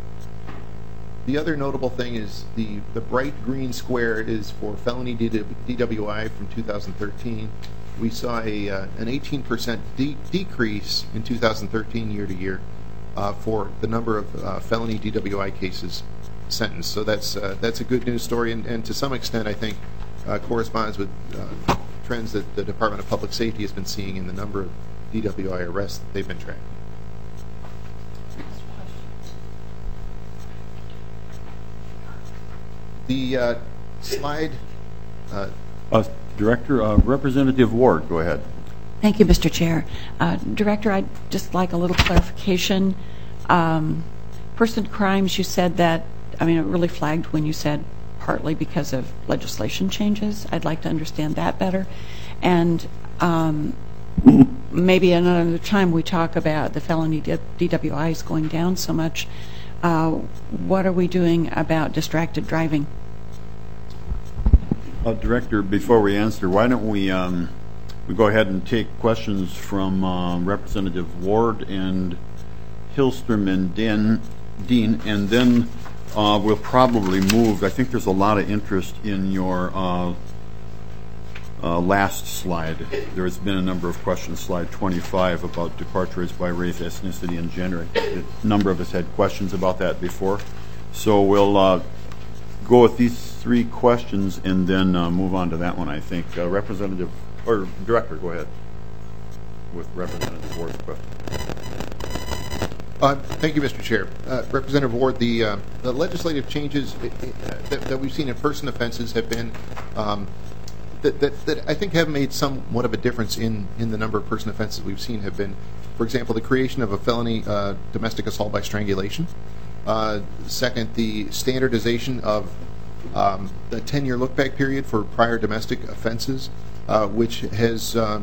the other notable thing is the, the bright green square is for felony D W I from two thousand thirteen. We saw a, uh, an eighteen percent de- decrease in two thousand thirteen year to year. Uh, for the number of uh, felony D W I cases sentenced. So that's uh, that's a good news story, and, and to some extent I think uh, corresponds with uh, trends that the Department of Public Safety has been seeing in the number of D W I arrests that they've been tracking. The uh, slide. Uh, Uh, Director, uh, Representative Ward, go ahead. Thank you, Mister Chair. Uh, Director, I'd just like a little clarification. Um, person crimes, you said that, I mean, it really flagged when you said partly because of legislation changes. I'd like to understand that better. And um, maybe another time we talk about the felony D W Is going down so much. Uh, what are we doing about distracted driving? Uh, Director, before we answer, why don't we um, we go ahead and take questions from uh, Representative Ward and Hillstrom and Den, Dean, and then uh, we'll probably move. I think there's a lot of interest in your uh, uh, last slide. There has been a number of questions, slide twenty-five, about departures by race, ethnicity, and gender. A number of us had questions about that before. So we'll uh, go with these three questions and then uh, move on to that one, I think. Uh, Representative, or Director, go ahead with Representative Ward's question. Uh, thank you, Mister Chair. Uh, Representative Ward, the, uh, the legislative changes uh, that, that we've seen in person offenses have been, um, that, that, that I think have made somewhat of a difference in, in the number of person offenses we've seen have been, for example, the creation of a felony uh, domestic assault by strangulation. Uh, second, the standardization of um, the ten-year look-back period for prior domestic offenses, uh, which has uh,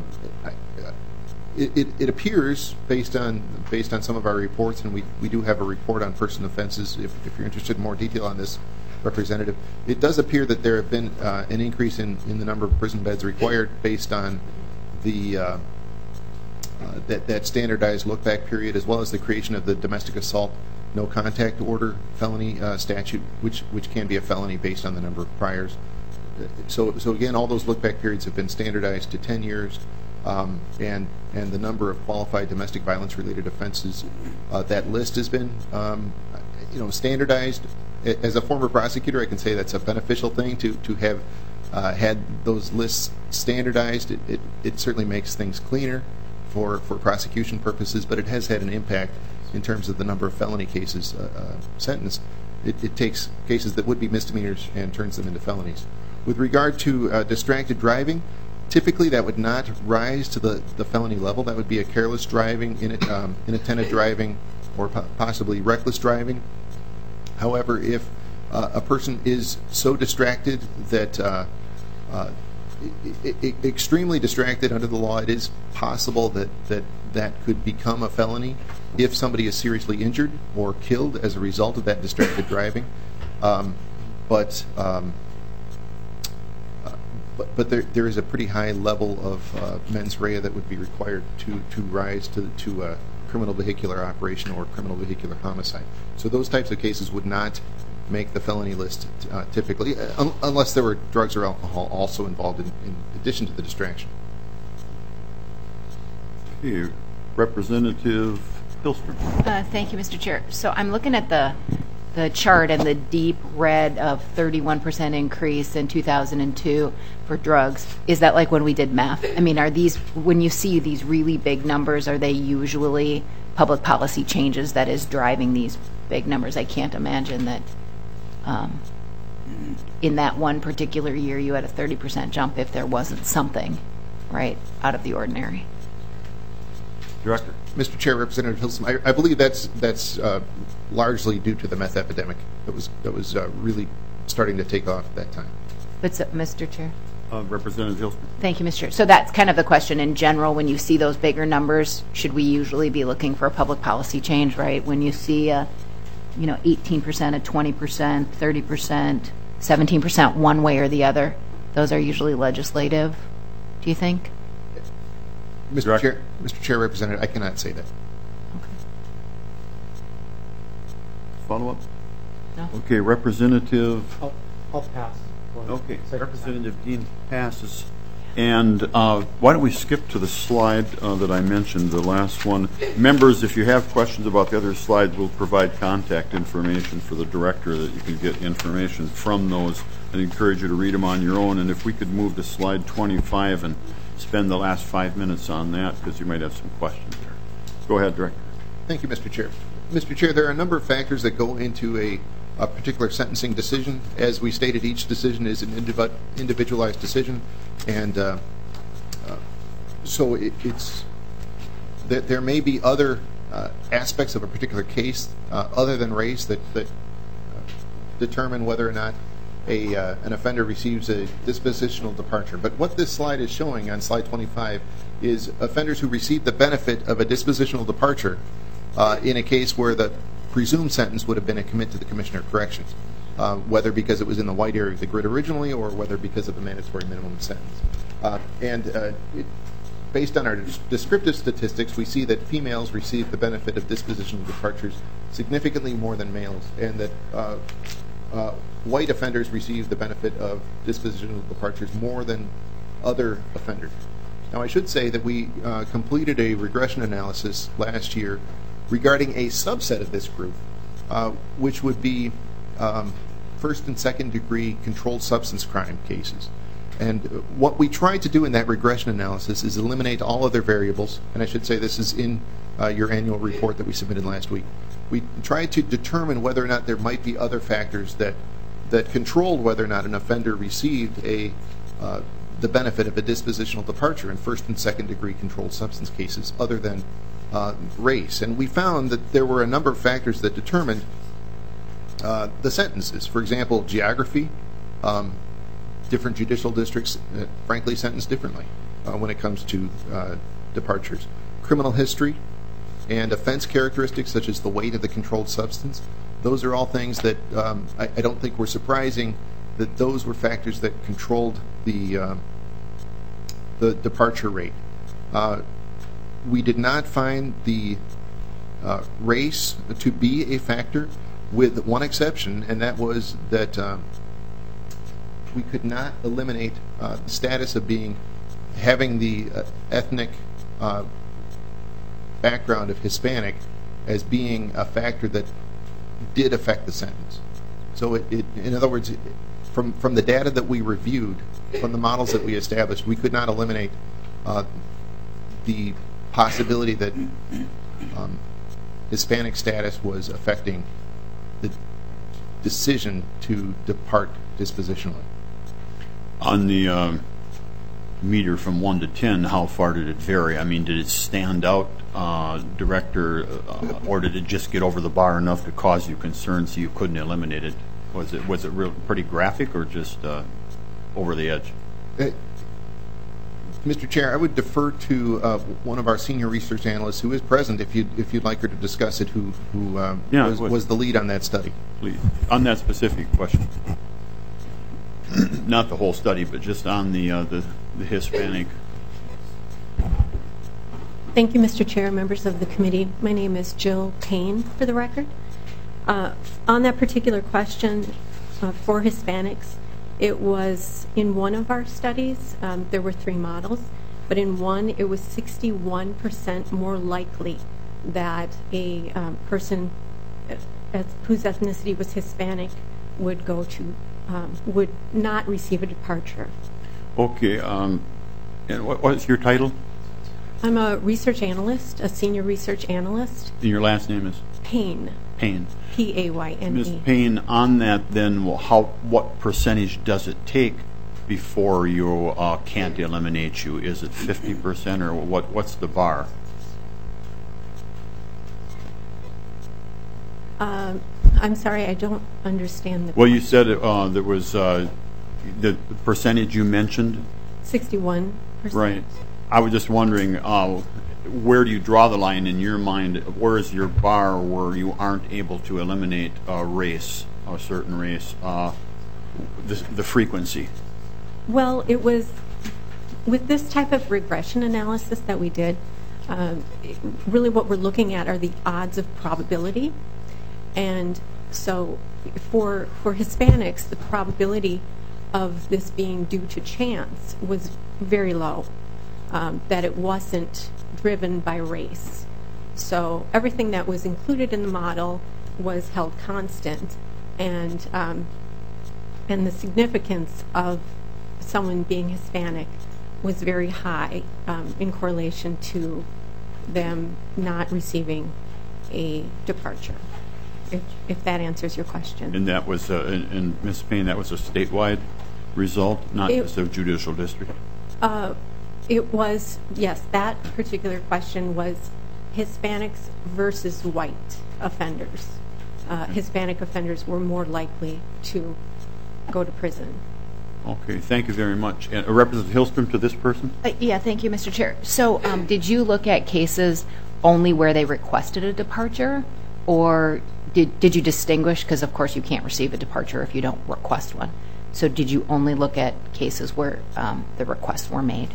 it, it, it appears, based on based on some of our reports, and we, we do have a report on person offenses. If, if you're interested in more detail on this, Representative, it does appear that there have been uh, an increase in, in the number of prison beds required based on the uh, uh, that that standardized look-back period, as well as the creation of the domestic assault no contact order felony uh, statute, which which can be a felony based on the number of priors. So so again, all those look-back periods have been standardized to ten years, um, and and the number of qualified domestic violence-related offenses, uh, that list has been um, you know standardized. As a former prosecutor, I can say that's a beneficial thing to to have uh, had those lists standardized. It, it it certainly makes things cleaner for for prosecution purposes, but it has had an impact in terms of the number of felony cases uh, uh, sentenced. It, it takes cases that would be misdemeanors and turns them into felonies. With regard to uh, distracted driving, typically that would not rise to the, the felony level. That would be a careless driving, in, um, inattentive driving, or po possibly reckless driving. However, if uh, a person is so distracted that uh, uh, I, I, extremely distracted under the law, it is possible that, that that could become a felony if somebody is seriously injured or killed as a result of that distracted driving. Um, but, um, uh, but but there there is a pretty high level of uh, mens rea that would be required to to rise to to a criminal vehicular operation or criminal vehicular homicide. So those types of cases would not make the felony list uh, typically, uh, un unless there were drugs or alcohol also involved in, in addition to the distraction. Okay. Representative Hillstrom. Uh, thank you, Mister Chair. So I'm looking at the the chart and the deep red of thirty-one percent increase in two thousand two for drugs. Is that like when we did math? I mean, are these, when you see these really big numbers, are they usually public policy changes that is driving these big numbers? I can't imagine that um, in that one particular year you had a thirty percent jump if there wasn't something, right, out of the ordinary. Director. Mister Chair, Representative Hilson, I, I believe that's that's uh, largely due to the meth epidemic that was that was uh, really starting to take off at that time. But so, Mister Chair. Uh, Representative Hillstrom. Thank you, Mister Chair. So that's kind of the question in general. When you see those bigger numbers, should we usually be looking for a public policy change? Right? When you see a, you know, eighteen percent, a twenty percent, thirty percent, seventeen percent, one way or the other, those are usually legislative. Do you think? Mister Director. Chair, Mister Chair, Representative, I cannot say that. Follow up? No. Okay, Representative. I'll, I'll pass. Okay, Representative Dean passes. And uh, why don't we skip to the slide uh, that I mentioned, the last one. Members, if you have questions about the other slides, we'll provide contact information for the director that you can get information from those. I'd encourage you to read them on your own. And if we could move to slide twenty-five and spend the last five minutes on that, because you might have some questions there. Go ahead, Director. Thank you, Mister Chair. Mister Chair, there are a number of factors that go into a, a particular sentencing decision. As we stated, each decision is an indiv- individualized decision, and uh, uh, so it, it's that there may be other uh, aspects of a particular case uh, other than race that, that uh, determine whether or not a uh, an offender receives a dispositional departure. But what this slide is showing on slide twenty-five is offenders who receive the benefit of a dispositional departure uh, in a case where the presumed sentence would have been a commit to the Commissioner of Corrections, uh, whether because it was in the white area of the grid originally or whether because of the mandatory minimum sentence. Uh, and uh, it, based on our descriptive statistics, we see that females receive the benefit of dispositional departures significantly more than males, and that uh, uh, white offenders receive the benefit of dispositional departures more than other offenders. Now, I should say that we uh, completed a regression analysis last year regarding a subset of this group, uh, which would be um, first and second degree controlled substance crime cases. And what we tried to do in that regression analysis is eliminate all other variables, and I should say this is in uh, your annual report that we submitted last week. We tried to determine whether or not there might be other factors that that controlled whether or not an offender received a uh, the benefit of a dispositional departure in first and second degree controlled substance cases other than uh, race. And we found that there were a number of factors that determined uh, the sentences. For example, geography. Um, different judicial districts, uh, frankly, sentence differently uh, when it comes to uh, departures. Criminal history and offense characteristics such as the weight of the controlled substance. Those are all things that um, I, I don't think were surprising that those were factors that controlled the uh, the departure rate. Uh, we did not find the uh, race to be a factor, with one exception, and that was that uh, we could not eliminate uh, the status of being having the uh, ethnic uh, background of Hispanic as being a factor that did affect the sentence. So, it, it, in other words, it, from from the data that we reviewed, from the models that we established, we could not eliminate uh, the possibility that um, Hispanic status was affecting the decision to depart dispositionally. On the um, meter from one to ten, how far did it vary? I mean, did it stand out, uh, Director, uh, or did it just get over the bar enough to cause you concern so you couldn't eliminate it? Was it was it real pretty graphic or just uh, over the edge? Uh, Mister Chair, I would defer to uh, one of our senior research analysts who is present, if you'd if you'd like her to discuss it, who who um, yeah, was, was the lead on that study. Please, on that specific question. Not the whole study, but just on the, uh, the the Hispanic. Thank you, Mister Chair, members of the committee. My name is Jill Payne, for the record. Uh, on that particular question uh, for Hispanics, it was in one of our studies, um, there were three models, but in one it was sixty-one percent more likely that a um, person uh, whose ethnicity was Hispanic would go to Um, would not receive a departure. Okay, um, and what, what's your title? I'm a research analyst, a senior research analyst. And your last name is? Payne. Payne. P A Y N E. Miz Payne, on that then, well, how, what percentage does it take before you uh, can't eliminate you? Is it fifty percent or what? What's the bar? Um, I'm sorry, I don't understand the Well, you said uh, there was uh, the percentage you mentioned. sixty-one percent. Right. I was just wondering, uh, where do you draw the line in your mind? Where is your bar where you aren't able to eliminate a race, a certain race, uh, the, the frequency? Well, it was with this type of regression analysis that we did, um, it, really what we're looking at are the odds of probability. And so for for Hispanics, the probability of this being due to chance was very low, um, that it wasn't driven by race. So everything that was included in the model was held constant, and um, and the significance of someone being Hispanic was very high um, in correlation to them not receiving a departure, if, if that answers your question. And that was, uh, and, and Miz Payne, that was a statewide result, not It- just a judicial district? Uh, it was, yes, that particular question was Hispanics versus white offenders. Uh, Hispanic offenders were more likely to go to prison. Okay, thank you very much. And uh, Representative Hillstrom, to this person? Uh, Yeah, thank you, Mister Chair. So um, did you look at cases only where they requested a departure, or did, did you distinguish? Because, of course, you can't receive a departure if you don't request one. So did you only look at cases where um, the requests were made?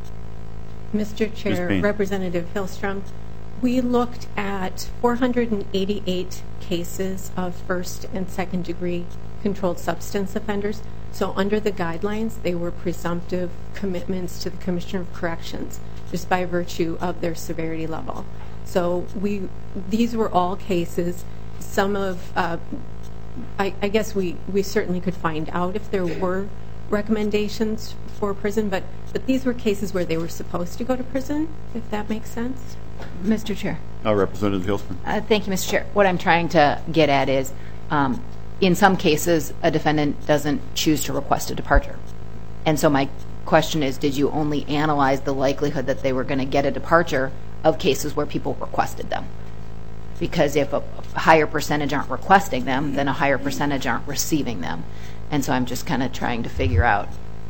Mister Chair, Payne. Representative Hillstrom, we looked at four hundred eighty-eight cases of first and second degree controlled substance offenders. So under the guidelines, they were presumptive commitments to the Commissioner of Corrections just by virtue of their severity level. So we, these were all cases. Some of, uh, I, I guess we, we certainly could find out if there were recommendations for prison, but, but these were cases where they were supposed to go to prison, if that makes sense. Mister Chair. Uh, Representative Hillstrom. Uh, Thank you, Mister Chair. What I'm trying to get at is, um, in some cases, a defendant doesn't choose to request a departure. And so my question is, did you only analyze the likelihood that they were going to get a departure of cases where people requested them? Because if a higher percentage aren't requesting them, then a higher percentage aren't receiving them. And so I'm just kind of trying to figure out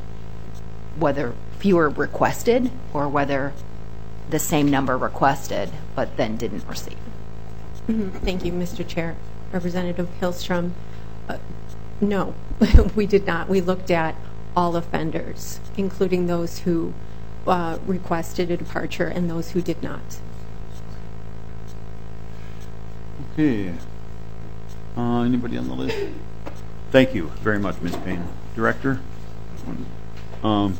whether fewer requested or whether the same number requested but then didn't receive. Mm-hmm. Thank you, Mister Chair. Representative Hillstrom, uh, no, we did not. We looked at all offenders, including those who uh, requested a departure and those who did not. Okay. Uh, anybody on the list? Thank you very much, Miz Payne. Director? Um,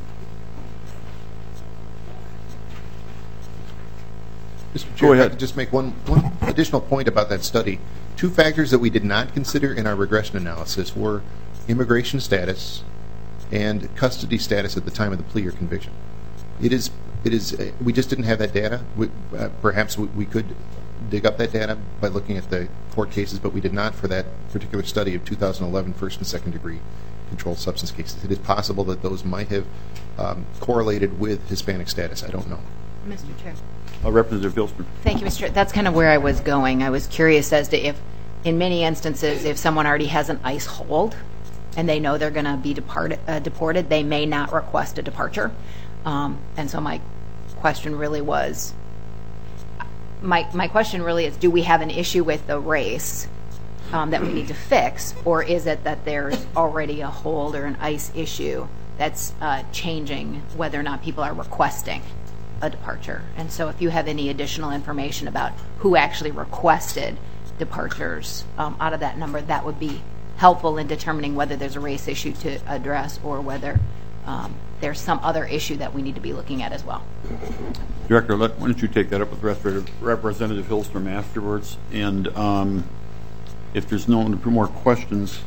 Mister Go Chair, if I ahead. could just make one, one additional point about that study. Two factors that we did not consider in our regression analysis were immigration status and custody status at the time of the plea or conviction. It is, it is. Uh, we just didn't have that data. We, uh, perhaps we, we could dig up that data by looking at the court cases, but we did not for that particular study of two thousand eleven first and second degree controlled substance cases. It is possible that those might have um, correlated with Hispanic status. I don't know. Mister Chair. uh, Representative Hillstrom. Thank you, Mister Chair. That's kind of where I was going. I was curious as to if, in many instances, if someone already has an ICE hold and they know they're going to be departed, uh, deported, they may not request a departure. Um, and so my question really was, my, my question really is, do we have an issue with the race um, that we need to fix, or is it that there's already a hold or an ICE issue that's uh, changing whether or not people are requesting a departure? And so if you have any additional information about who actually requested departures um, out of that number, that would be helpful in determining whether there's a race issue to address or whether um, there's some other issue that we need to be looking at as well. Director, let, why don't you take that up with Representative, Representative Hillstrom afterwards? And um, if there's no more questions,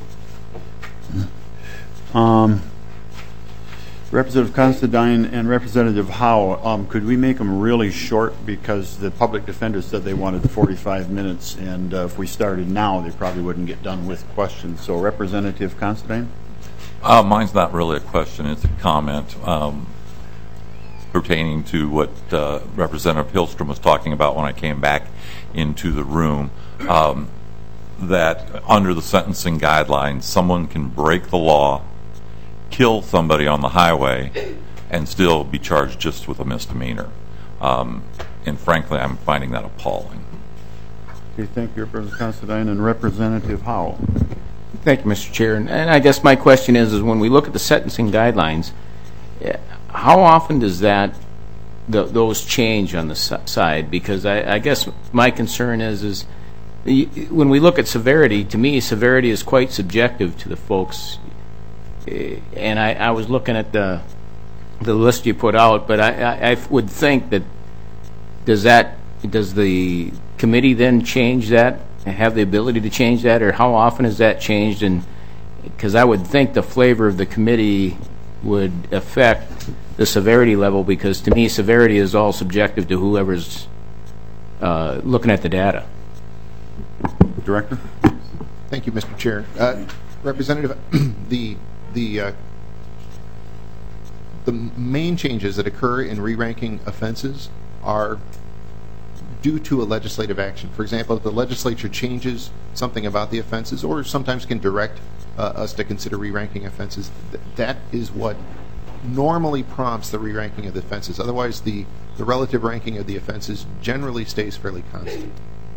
um, Representative Considine and Representative Howe, um, could we make them really short, because the public defender said they wanted forty-five minutes, and uh, if we started now, they probably wouldn't get done with questions. So Representative Considine? Uh, mine's not really a question, it's a comment um, pertaining to what uh, Representative Hillstrom was talking about when I came back into the room, um, that under the sentencing guidelines, someone can break the law, kill somebody on the highway, and still be charged just with a misdemeanor. Um, and frankly, I'm finding that appalling. Okay, thank you, Representative Considine. And Representative Howe? Thank you, Mister Chair. And, and I guess my question is, is when we look at the sentencing guidelines, eh, how often does that, the, those change on the side? Because I, I guess my concern is, is the, when we look at severity, to me, severity is quite subjective to the folks and I, I was looking at the the list you put out, but I, I, I would think that does that does the committee then change that, have the ability to change that, or how often is that changed? And because I would think the flavor of the committee would affect the severity level, because to me severity is all subjective to whoever's uh, looking at the data. Director? Thank you, Mister Chair. Uh, Representative, the the uh, the main changes that occur in re-ranking offenses are due to a legislative action. For example, if the legislature changes something about the offenses, or sometimes can direct uh, us to consider re-ranking offenses, th that is what normally prompts the re-ranking of the offenses. Otherwise, the, the relative ranking of the offenses generally stays fairly constant.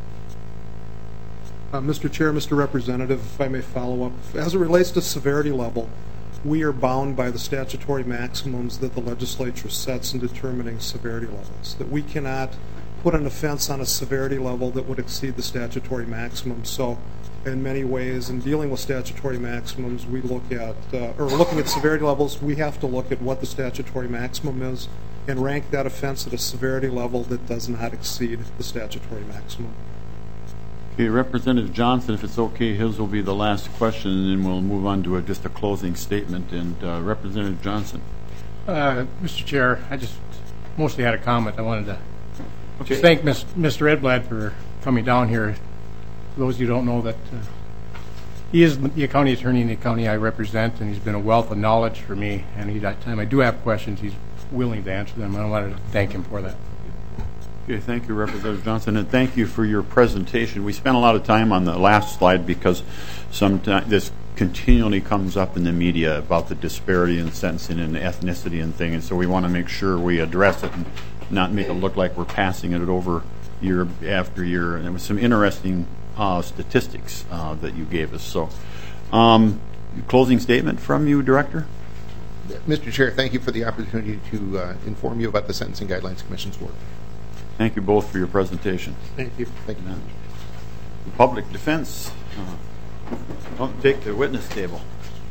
Uh, Mister Chair, Mister Representative, if I may follow up. As it relates to severity level, we are bound by the statutory maximums that the legislature sets in determining severity levels, that we cannot put an offense on a severity level that would exceed the statutory maximum. So in many ways, in dealing with statutory maximums, we look at, uh, or looking at severity levels, we have to look at what the statutory maximum is and rank that offense at a severity level that does not exceed the statutory maximum. Okay, Representative Johnson, if it's okay, his will be the last question, and then we'll move on to a, just a closing statement. And uh, Representative Johnson. Uh, Mister Chair, I just mostly had a comment. I wanted to Okay. just thank Mister Edblad for coming down here. For those of you who don't know, that uh, he is the county attorney in the county I represent, and he's been a wealth of knowledge for me. And any time I do have questions, he's willing to answer them. I wanted to thank him for that. Okay, thank you, Representative Johnson, and thank you for your presentation. We spent a lot of time on the last slide because sometimes this continually comes up in the media about the disparity in sentencing and ethnicity and thing, and so we want to make sure we address it and not make it look like we're passing it over year after year. And there was some interesting uh, statistics uh, that you gave us. So, um, closing statement from you, Director? Mister Chair, thank you for the opportunity to uh, inform you about the Sentencing Guidelines Commission's work. Thank you both for your presentation. Thank you. Thank you. The Public Defense, uh, don't take the witness table.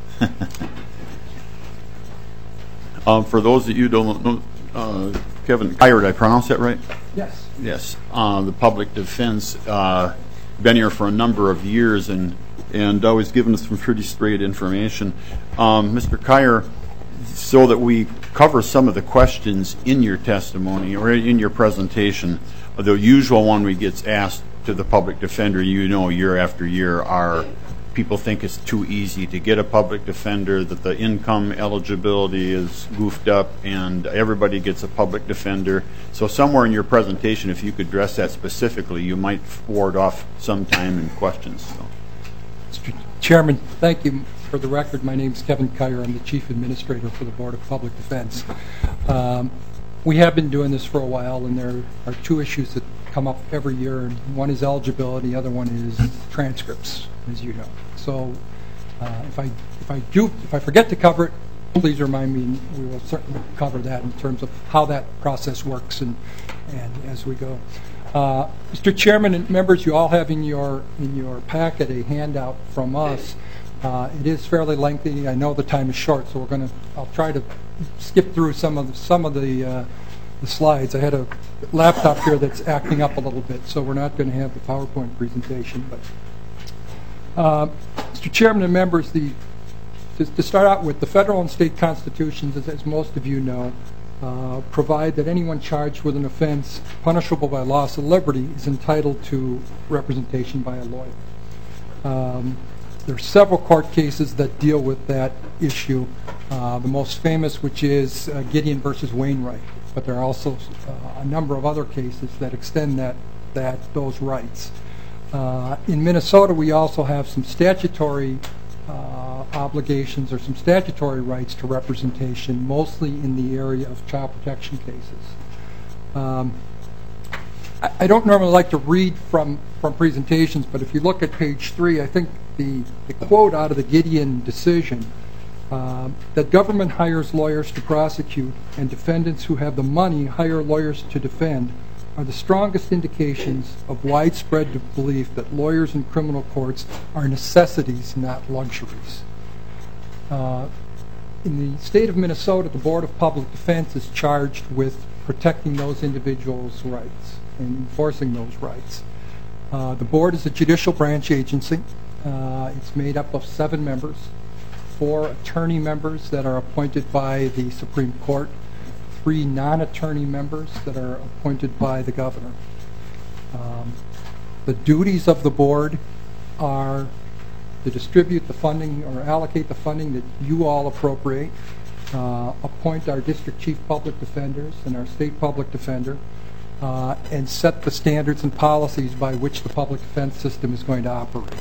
um, for those that you don't know, uh, Kevin Kyer, did I pronounce that right? Yes. Yes. Uh, the Public Defense, uh, been here for a number of years and and always given us some pretty straight information. Um, Mister Kyer, so that we cover some of the questions in your testimony or in your presentation, the usual one we gets asked to the public defender, you know, year after year, are people think it's too easy to get a public defender, that the income eligibility is goofed up, and everybody gets a public defender. So somewhere in your presentation, if you could address that specifically, you might ward off some time and questions. So. Mister Chairman, thank you. For the record, my name is Kevin Kyer. I'm the Chief Administrator for the Board of Public Defense. Um, we have been doing this for a while, and there are two issues that come up every year. And one is eligibility, the other one is transcripts, as you know. So uh, if I if I do if I forget to cover it, please remind me. We will certainly cover that in terms of how that process works and and as we go. Uh, Mister Chairman and members, you all have in your in your packet a handout from us. Uh, it is fairly lengthy. I know the time is short, so we're going to. I'll try to skip through some of the, some of the, uh, the slides. I had a laptop here that's acting up a little bit, so we're not going to have the PowerPoint presentation. But, uh, Mister Chairman and members, the to, to start out with, the federal and state constitutions, as, as most of you know, uh, provide that anyone charged with an offense punishable by loss of liberty is entitled to representation by a lawyer. Um, There are several court cases that deal with that issue. Uh, the most famous, which is uh, Gideon versus Wainwright, but there are also uh, a number of other cases that extend that that those rights. Uh, in Minnesota, we also have some statutory uh, obligations or some statutory rights to representation, mostly in the area of child protection cases. Um, I, I don't normally like to read from from presentations, but if you look at page three, I think the, the quote out of the Gideon decision, uh, that government hires lawyers to prosecute and defendants who have the money hire lawyers to defend, are the strongest indications of widespread belief that lawyers in criminal courts are necessities, not luxuries. Uh, in the state of Minnesota, the Board of Public Defense is charged with protecting those individuals' rights and enforcing those rights. Uh, the board is a judicial branch agency. Uh, it's made up of seven members, four attorney members that are appointed by the Supreme Court, three non-attorney members that are appointed by the governor. Um, the duties of the board are to distribute the funding or allocate the funding that you all appropriate, uh, appoint our district chief public defenders and our state public defender, uh, and set the standards and policies by which the public defense system is going to operate.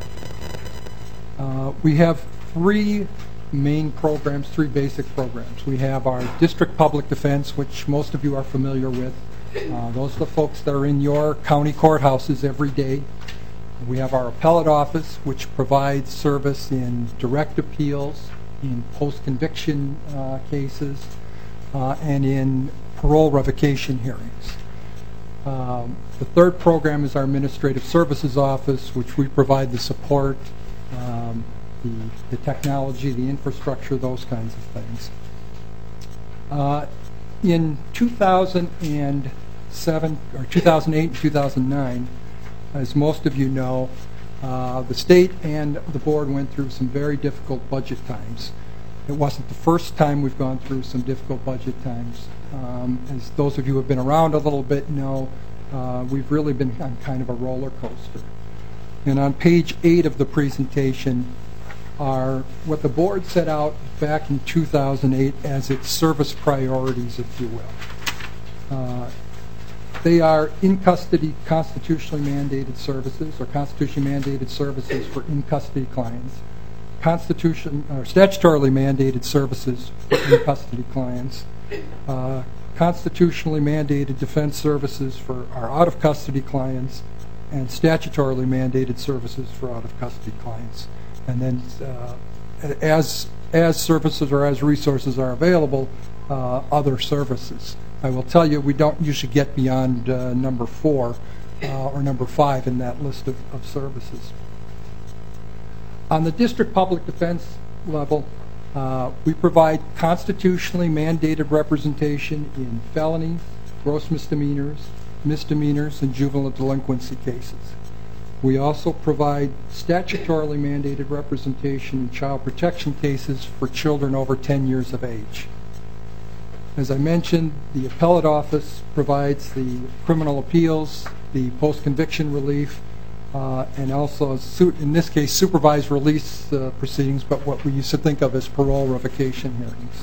Uh, we have three main programs, three basic programs. We have our district public defense, which most of you are familiar with. Uh, those are the folks that are in your county courthouses every day. We have our appellate office, which provides service in direct appeals, in post-conviction uh, cases, uh, and in parole revocation hearings. Um, the third program is our administrative services office, which we provide the support, um, the, the technology, the infrastructure, those kinds of things. Uh, in two thousand seven, or two thousand eight and two thousand nine, as most of you know, uh, the state and the board went through some very difficult budget times. It wasn't the first time we've gone through some difficult budget times. Um, as those of you who have been around a little bit know, uh, we've really been on kind of a roller coaster. And on page eight of the presentation are what the board set out back in two thousand eight as its service priorities, if you will. Uh, They are in-custody constitutionally mandated services or constitutionally mandated services for in-custody clients, constitution or statutorily mandated services for in-custody clients, uh, constitutionally mandated defense services for our out-of-custody clients, and statutorily mandated services for out-of-custody clients. And then uh, as, as services or as resources are available, uh, other services. I will tell you, we don't usually get beyond uh, number four uh, or number five in that list of, of services. On the district public defense level, uh, we provide constitutionally mandated representation in felonies, gross misdemeanors, misdemeanors, and juvenile delinquency cases. We also provide statutorily mandated representation in child protection cases for children over ten years of age. As I mentioned, the appellate office provides the criminal appeals, the post-conviction relief, uh, and also, suit, in this case, supervised release uh, proceedings, but what we used to think of as parole revocation hearings.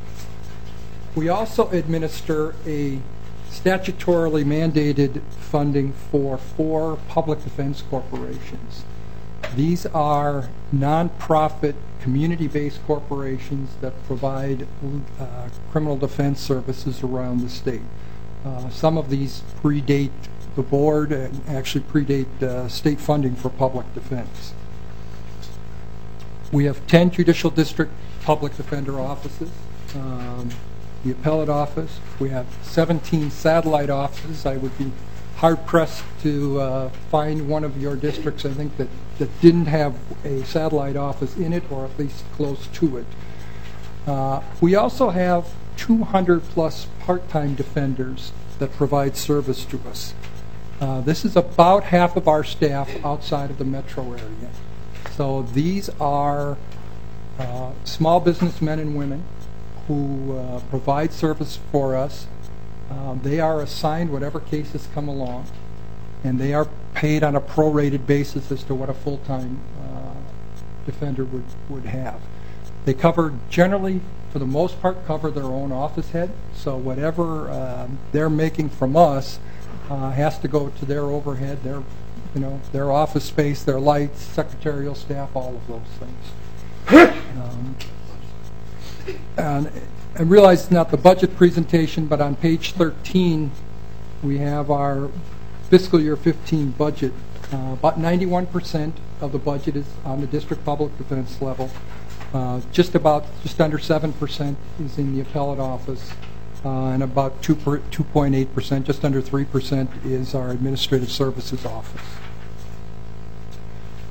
We also administer a statutorily mandated funding for four public defense corporations. These are nonprofit, community-based corporations that provide uh, criminal defense services around the state. Uh, some of these predate the board and actually predate uh, state funding for public defense. We have ten judicial district public defender offices. Um, the appellate office. We have seventeen satellite offices. I would be hard-pressed to uh, find one of your districts, I think, that, that didn't have a satellite office in it, or at least close to it. Uh, we also have two hundred plus part-time defenders that provide service to us. Uh, this is about half of our staff outside of the metro area. So these are uh, small businessmen and women who uh, provide service for us. Um, they are assigned whatever cases come along, and they are paid on a prorated basis as to what a full-time uh, defender would, would have. They cover, generally, for the most part, cover their own office head, so whatever um, they're making from us uh, has to go to their overhead, their, you know, their office space, their lights, secretarial staff, all of those things. Um, and, I realize it's not the budget presentation, but on page thirteen, we have our fiscal year fifteen budget. Uh, about ninety-one percent of the budget is on the district public defense level. Uh, just about, just under seven percent is in the appellate office, uh, and about two point eight percent, just under three percent, is our administrative services office.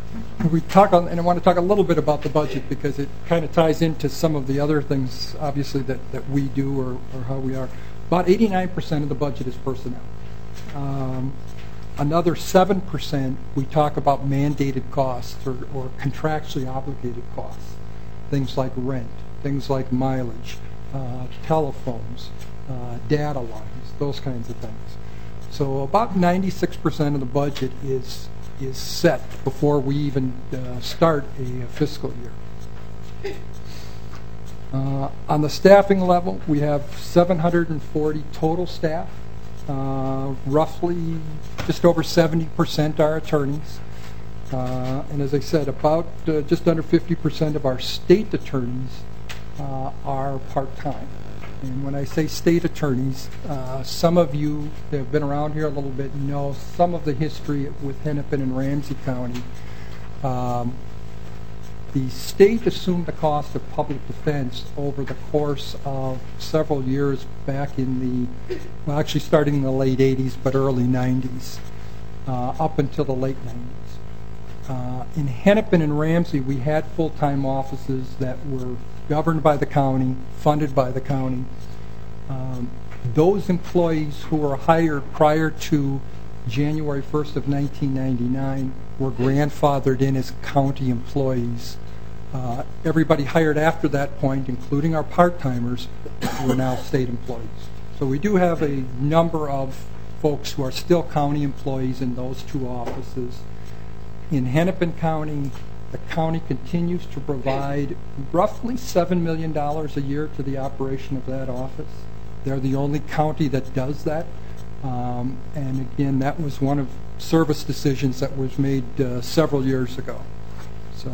we talk on, and I want to talk a little bit about the budget because it kind of ties into some of the other things, obviously, that, that we do or, or how we are. About eighty-nine percent of the budget is personnel. Um, another seven percent we talk about mandated costs or, or contractually obligated costs, things like rent, things like mileage, uh, telephones, uh, data lines, those kinds of things. So about ninety-six percent of the budget is is set before we even uh, start a fiscal year. Uh, on the staffing level, we have seven hundred forty total staff. Uh, roughly just over seventy percent are attorneys. Uh, and as I said, about uh, just under fifty percent of our state attorneys uh, are part-time. And when I say state attorneys, uh, some of you that have been around here a little bit know some of the history with Hennepin and Ramsey County. Um, the state assumed the cost of public defense over the course of several years back in the, well, actually starting in the late eighties, but early nineties, uh, up until the late nineties. Uh, in Hennepin and Ramsey, we had full-time offices that were governed by the county, funded by the county. Um, those employees who were hired prior to January first of nineteen ninety-nine were grandfathered in as county employees. Uh, everybody hired after that point, including our part-timers, were now state employees. So we do have a number of folks who are still county employees in those two offices. In Hennepin County, the county continues to provide roughly seven million dollars a year to the operation of that office. They're the only county that does that. Um, and again, that was one of service decisions that was made uh, several years ago. So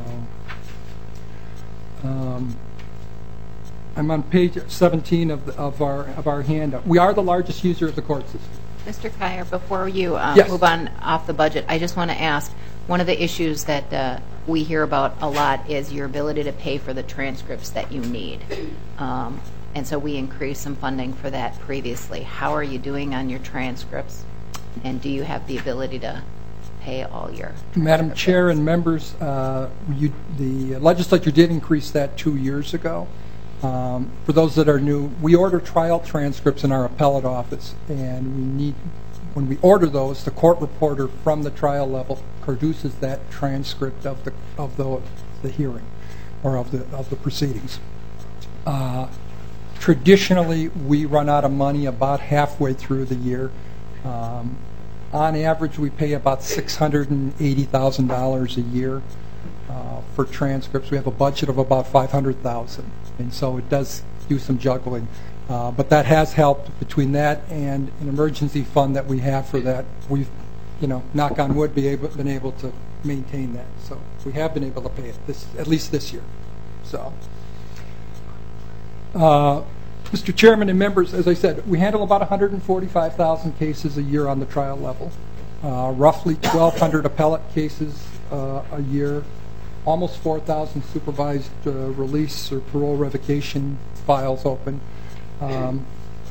um, I'm on page seventeen of, the, of, our, of our handout. We are the largest user of the court system. Mister Kyer, before you um, yes. move on off the budget, I just want to ask, one of the issues that uh, we hear about a lot is your ability to pay for the transcripts that you need. Um, and so we increased some funding for that previously. How are you doing on your transcripts? And do you have the ability to pay all your Madam Chair and members, uh, you, the legislature did increase that two years ago. Um, for those that are new, we order trial transcripts in our appellate office, and we need, when we order those, the court reporter from the trial level produces that transcript of the of the the hearing or of the of the proceedings. Uh, traditionally, we run out of money about halfway through the year. Um, on average, we pay about six hundred and eighty thousand dollars a year uh, for transcripts. We have a budget of about five hundred thousand dollars. And so it does do some juggling. Uh, but that has helped. Between that and an emergency fund that we have for that, we've, you know, knock on wood, be able, been able to maintain that. So we have been able to pay it, this, at least this year. So, uh, Mister Chairman and members, as I said, we handle about one hundred forty-five thousand cases a year on the trial level, uh, roughly twelve hundred appellate cases uh, a year, almost four thousand supervised uh, release or parole revocation files open. Um,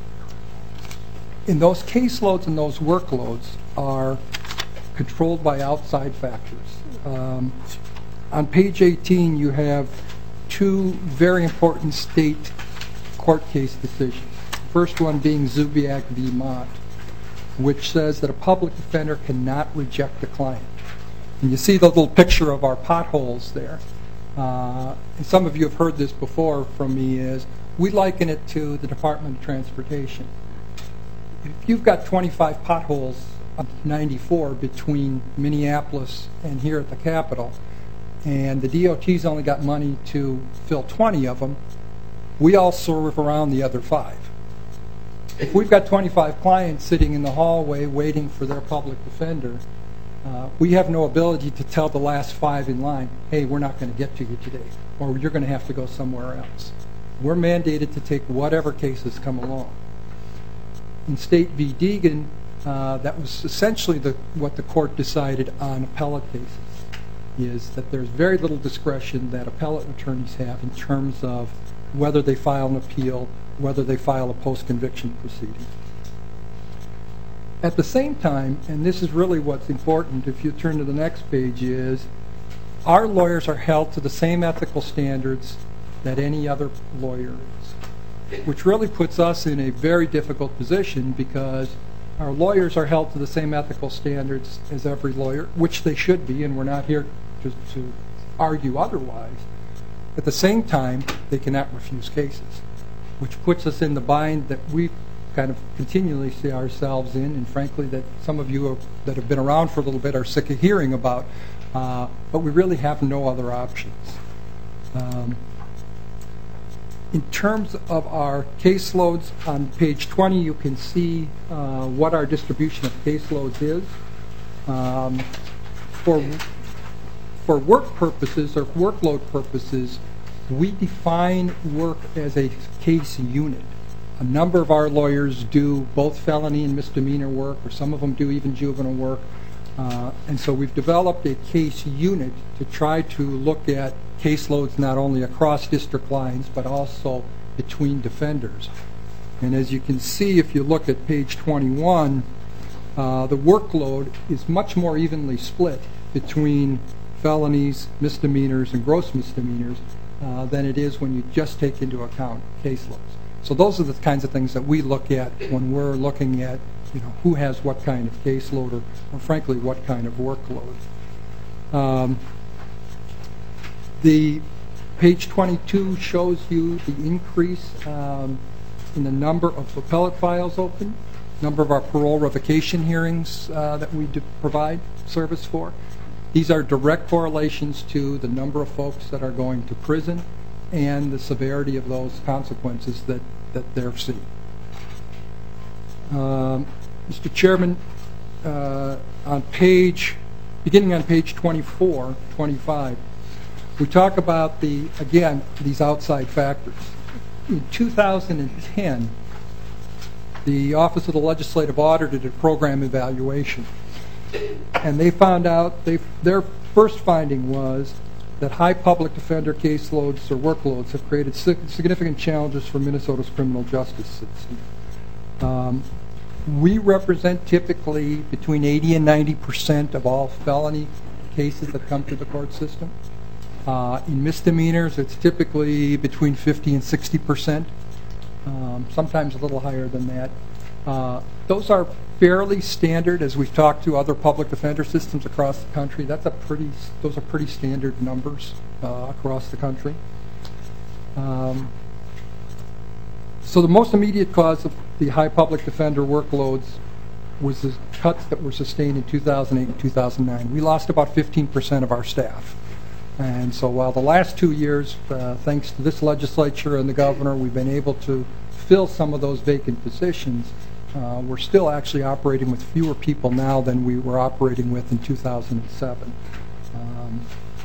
and those caseloads and those workloads are controlled by outside factors. Um, on page eighteen, you have two very important state court case decisions. The first one being Zubiak v. Mott, which says that a public defender cannot reject a client. And you see the little picture of our potholes there. Uh, and some of you have heard this before from me, is we liken it to the Department of Transportation. If you've got twenty-five potholes on ninety-four between Minneapolis and here at the Capitol, and the D O T's only got money to fill twenty of them, we all serve around the other five. If we've got twenty-five clients sitting in the hallway waiting for their public defender, Uh, we have no ability to tell the last five in line, hey, we're not going to get to you today, or you're going to have to go somewhere else. We're mandated to take whatever cases come along. In State v. Deegan, uh, that was essentially the, what the court decided on appellate cases, is that there's very little discretion that appellate attorneys have in terms of whether they file an appeal, whether they file a post-conviction proceeding. At the same time, and this is really what's important, if you turn to the next page, is our lawyers are held to the same ethical standards that any other lawyer is, which really puts us in a very difficult position because our lawyers are held to the same ethical standards as every lawyer, which they should be, and we're not here to, to argue otherwise. At the same time, they cannot refuse cases, which puts us in the bind that we kind of continually see ourselves in, and frankly that some of you have, that have been around for a little bit are sick of hearing about, uh, but we really have no other options. Um, in terms of our caseloads, on page twenty you can see uh, what our distribution of caseloads is. Um, for, for work purposes or workload purposes, we define work as a case unit. A number of our lawyers do both felony and misdemeanor work, or some of them do even juvenile work. Uh, and so we've developed a case unit to try to look at caseloads not only across district lines, but also between defenders. And as you can see, if you look at page twenty-one, uh, the workload is much more evenly split between felonies, misdemeanors, and gross misdemeanors uh, than it is when you just take into account caseloads. So those are the kinds of things that we look at when we're looking at, you know, who has what kind of caseload, or, or frankly, what kind of workload. Um, the page twenty-two shows you the increase um, in the number of appellate files open, number of our parole revocation hearings uh, that we do provide service for. These are direct correlations to the number of folks that are going to prison and the severity of those consequences that, that they're seeing. Um, Mister Chairman, uh, on page, beginning on page twenty-four, twenty-five, we talk about the, again, these outside factors. In two thousand ten, the Office of the Legislative Auditor did a program evaluation, and they found out, they, their first finding was that high public defender caseloads or workloads have created significant challenges for Minnesota's criminal justice system. Um, we represent typically between eighty and ninety percent of all felony cases that come through the court system. Uh, in misdemeanors, it's typically between fifty and sixty percent, um, sometimes a little higher than that. Uh, those are fairly standard as we've talked to other public defender systems across the country. That's a pretty, those are pretty standard numbers uh, across the country. Um, so the most immediate cause of the high public defender workloads was the cuts that were sustained in two thousand eight and two thousand nine. We lost about fifteen percent of our staff. And so while the last two years, uh, thanks to this legislature and the governor, we've been able to fill some of those vacant positions, uh, we're still actually operating with fewer people now than we were operating with in two thousand seven. Um,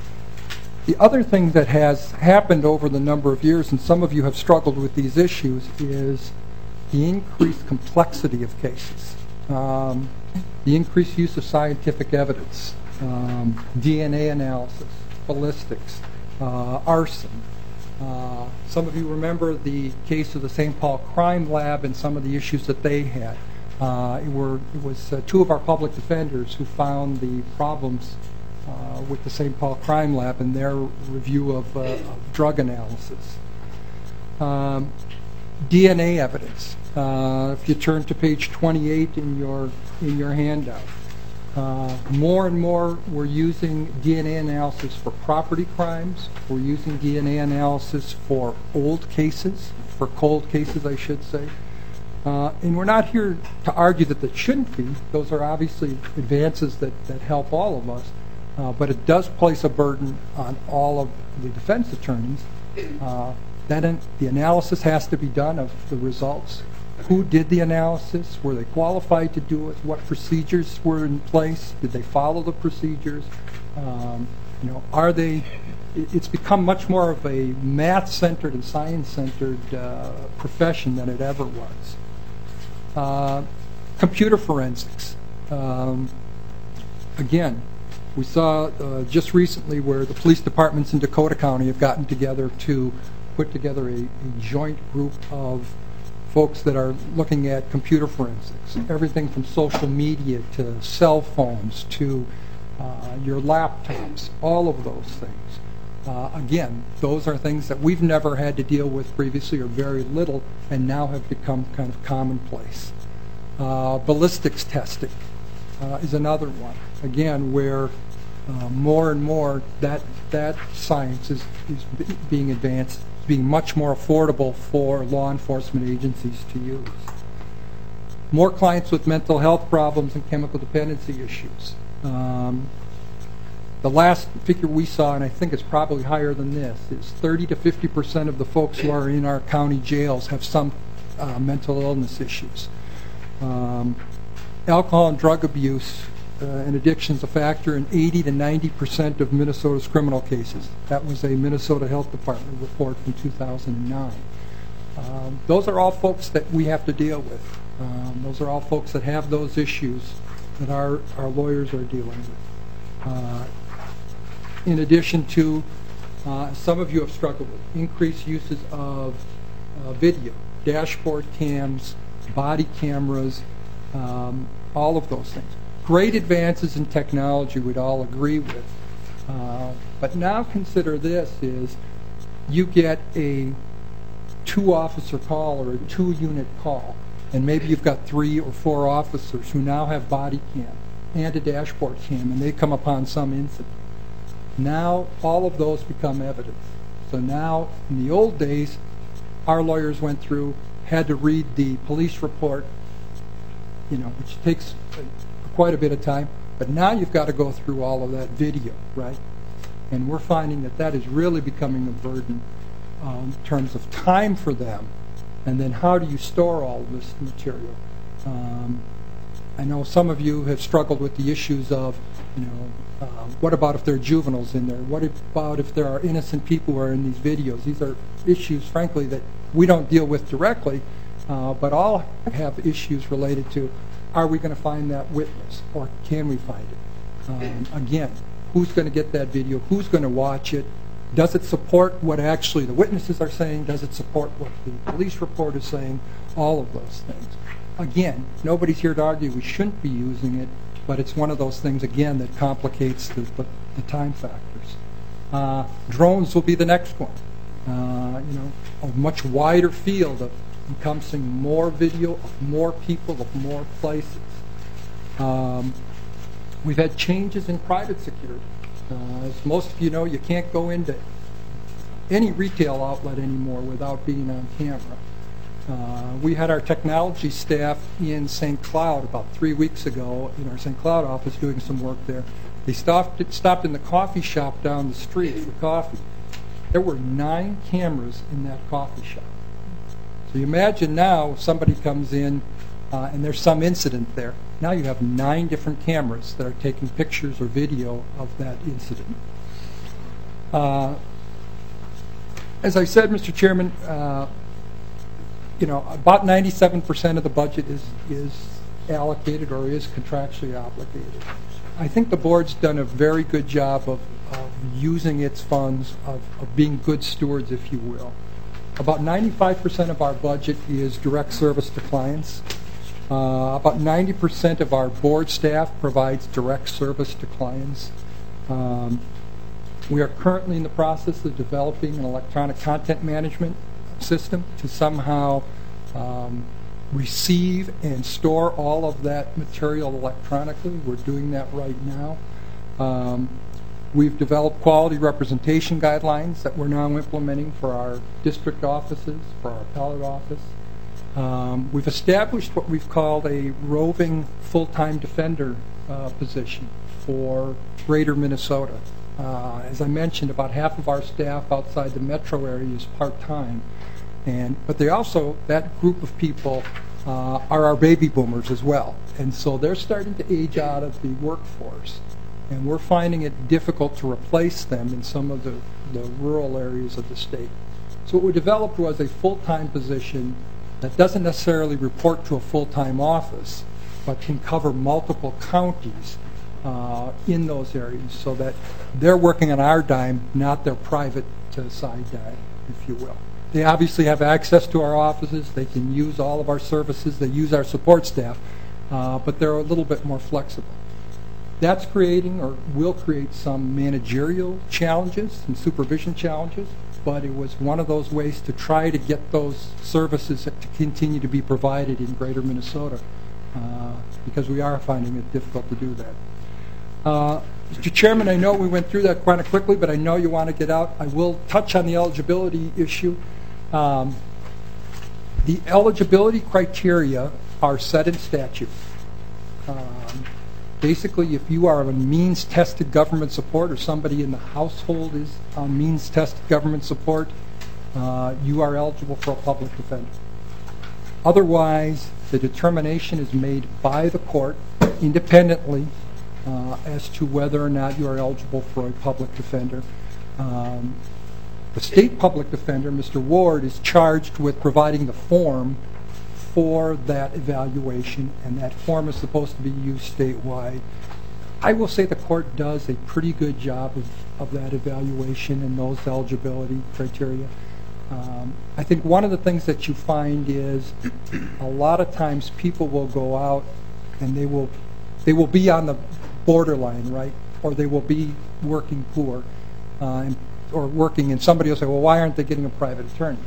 the other thing that has happened over the number of years, and some of you have struggled with these issues, is the increased complexity of cases, um, the increased use of scientific evidence, um, D N A analysis, ballistics, uh, arson. Uh, some of you remember the case of the Saint Paul Crime Lab and some of the issues that they had. Uh, it, were, it was uh, two of our public defenders who found the problems uh, with the Saint Paul Crime Lab in their review of, uh, of drug analysis. Um, D N A evidence. Uh, if you turn to page twenty-eight in your in your handout, uh, more and more we're using D N A analysis for property crimes. We're using D N A analysis for old cases, for cold cases, I should say. Uh, and we're not here to argue that that shouldn't be. Those are obviously advances that, that help all of us. Uh, but it does place a burden on all of the defense attorneys. Uh, then the analysis has to be done of the results. Who did the analysis? Were they qualified to do it? What procedures were in place? Did they follow the procedures? Um, you know, are they? It's become much more of a math-centered and science-centered uh, profession than it ever was. Uh, computer forensics. Um, again, we saw uh, just recently where the police departments in Dakota County have gotten together to put together a, a joint group of folks that are looking at computer forensics, everything from social media to cell phones to uh, your laptops, all of those things. Uh, again, those are things that we've never had to deal with previously or very little and now have become kind of commonplace. Uh, ballistics testing uh, is another one, again, where uh, more and more that, that science is, is b- being advanced, being much more affordable for law enforcement agencies to use. More clients with mental health problems and chemical dependency issues. Um, The last figure we saw, and I think it's probably higher than this, is thirty to fifty percent of the folks who are in our county jails have some uh, mental illness issues. Um, alcohol and drug abuse uh, and addiction is a factor in eighty to ninety percent of Minnesota's criminal cases. That was a Minnesota Health Department report from two thousand nine. Um, those are all folks that we have to deal with. Um, those are all folks that have those issues that our, our lawyers are dealing with. Uh, in addition to, uh, some of you have struggled with increased uses of uh, video, dashboard cams, body cameras, um, all of those things. Great advances in technology we'd all agree with. Uh, but now consider this is you get a two-officer call or a two-unit call, and maybe you've got three or four officers who now have body cam and a dashboard cam, and they come upon some incident. Now all of those become evidence. So now, in the old days, our lawyers went through, had to read the police report, you know, which takes quite a bit of time, but now you've got to go through all of that video, right? And we're finding that that is really becoming a burden um, in terms of time for them, and then how do you store all of this material? Um, I know some of you have struggled with the issues of, you know, uh, what about if there are juveniles in there? What about if there are innocent people who are in these videos? These are issues, frankly, that we don't deal with directly, uh, but all have issues related to, are we going to find that witness, or can we find it? Um, again, who's going to get that video? Who's going to watch it? Does it support what actually the witnesses are saying? Does it support what the police report is saying? All of those things. Again, nobody's here to argue we shouldn't be using it, but it's one of those things, again, that complicates the, the, the time factors. Uh, drones will be the next one. Uh, you know, a much wider field of encompassing more video of more people, of more places. Um, we've had changes in private security. Uh, as most of you know, you can't go into any retail outlet anymore without being on camera. Uh, we had our technology staff in Saint Cloud about three weeks ago in our Saint Cloud office doing some work there. They stopped, stopped in the coffee shop down the street for coffee. There were nine cameras in that coffee shop. So you imagine now somebody comes in uh, and there's some incident there. Now you have nine different cameras that are taking pictures or video of that incident. Uh, as I said, Mister Chairman, uh, you know, about ninety-seven percent of the budget is is allocated or is contractually obligated. I think the board's done a very good job of, of using its funds, of, of being good stewards, if you will. About ninety-five percent of our budget is direct service to clients. Uh, about ninety percent of our board staff provides direct service to clients. Um, we are currently in the process of developing an electronic content management system to somehow um, receive and store all of that material electronically. We're doing that right now. Um, we've developed quality representation guidelines that we're now implementing for our district offices, for our appellate office. Um, we've established what we've called a roving full-time defender uh, position for Greater Minnesota. Uh, as I mentioned, about half of our staff outside the metro area is part-time. And, but they also, that group of people uh, are our baby boomers as well. And so they're starting to age out of the workforce. And we're finding it difficult to replace them in some of the, the rural areas of the state. So what we developed was a full-time position that doesn't necessarily report to a full-time office, but can cover multiple counties uh, in those areas so that they're working on our dime, not their private uh, side dime, if you will. They obviously have access to our offices. They can use all of our services. They use our support staff, uh, but they're a little bit more flexible. That's creating or will create some managerial challenges and supervision challenges, but it was one of those ways to try to get those services to continue to be provided in Greater Minnesota, uh, because we are finding it difficult to do that. Uh, Mister Chairman, I know we went through that quite quickly, but I know you want to get out. I will touch on the eligibility issue. Um, the eligibility criteria are set in statute. Um, basically, if you are on means-tested government support or somebody in the household is on means-tested government support, uh, you are eligible for a public defender. Otherwise, the determination is made by the court independently uh, as to whether or not you are eligible for a public defender. Um, the state public defender, Mister Ward, is charged with providing the form for that evaluation, and that form is supposed to be used statewide. I will say the court does a pretty good job of, of that evaluation and those eligibility criteria. Um, I think one of the things that you find is a lot of times people will go out and they will they will be on the borderline, right? Or they will be working poor uh, and, or working, and somebody will say, well, why aren't they getting a private attorney?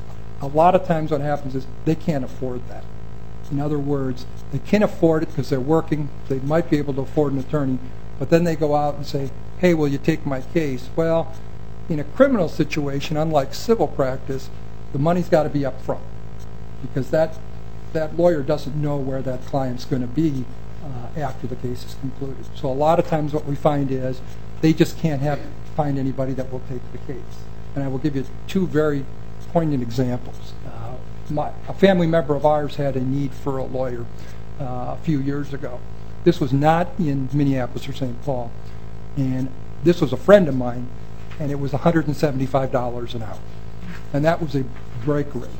A lot of times what happens is they can't afford that. In other words, they can't afford it because they're working. They might be able to afford an attorney, but then they go out and say, hey, will you take my case? Well, in a criminal situation, unlike civil practice, the money's got to be up front because that, that lawyer doesn't know where that client's going to be uh, after the case is concluded. So a lot of times what we find is they just can't have find anybody that will take the case. And I will give you two very poignant examples. Uh, my, a family member of ours had a need for a lawyer uh, a few years ago. This was not in Minneapolis or Saint Paul. And this was a friend of mine, and it was one hundred seventy-five dollars an hour. And that was a break rate.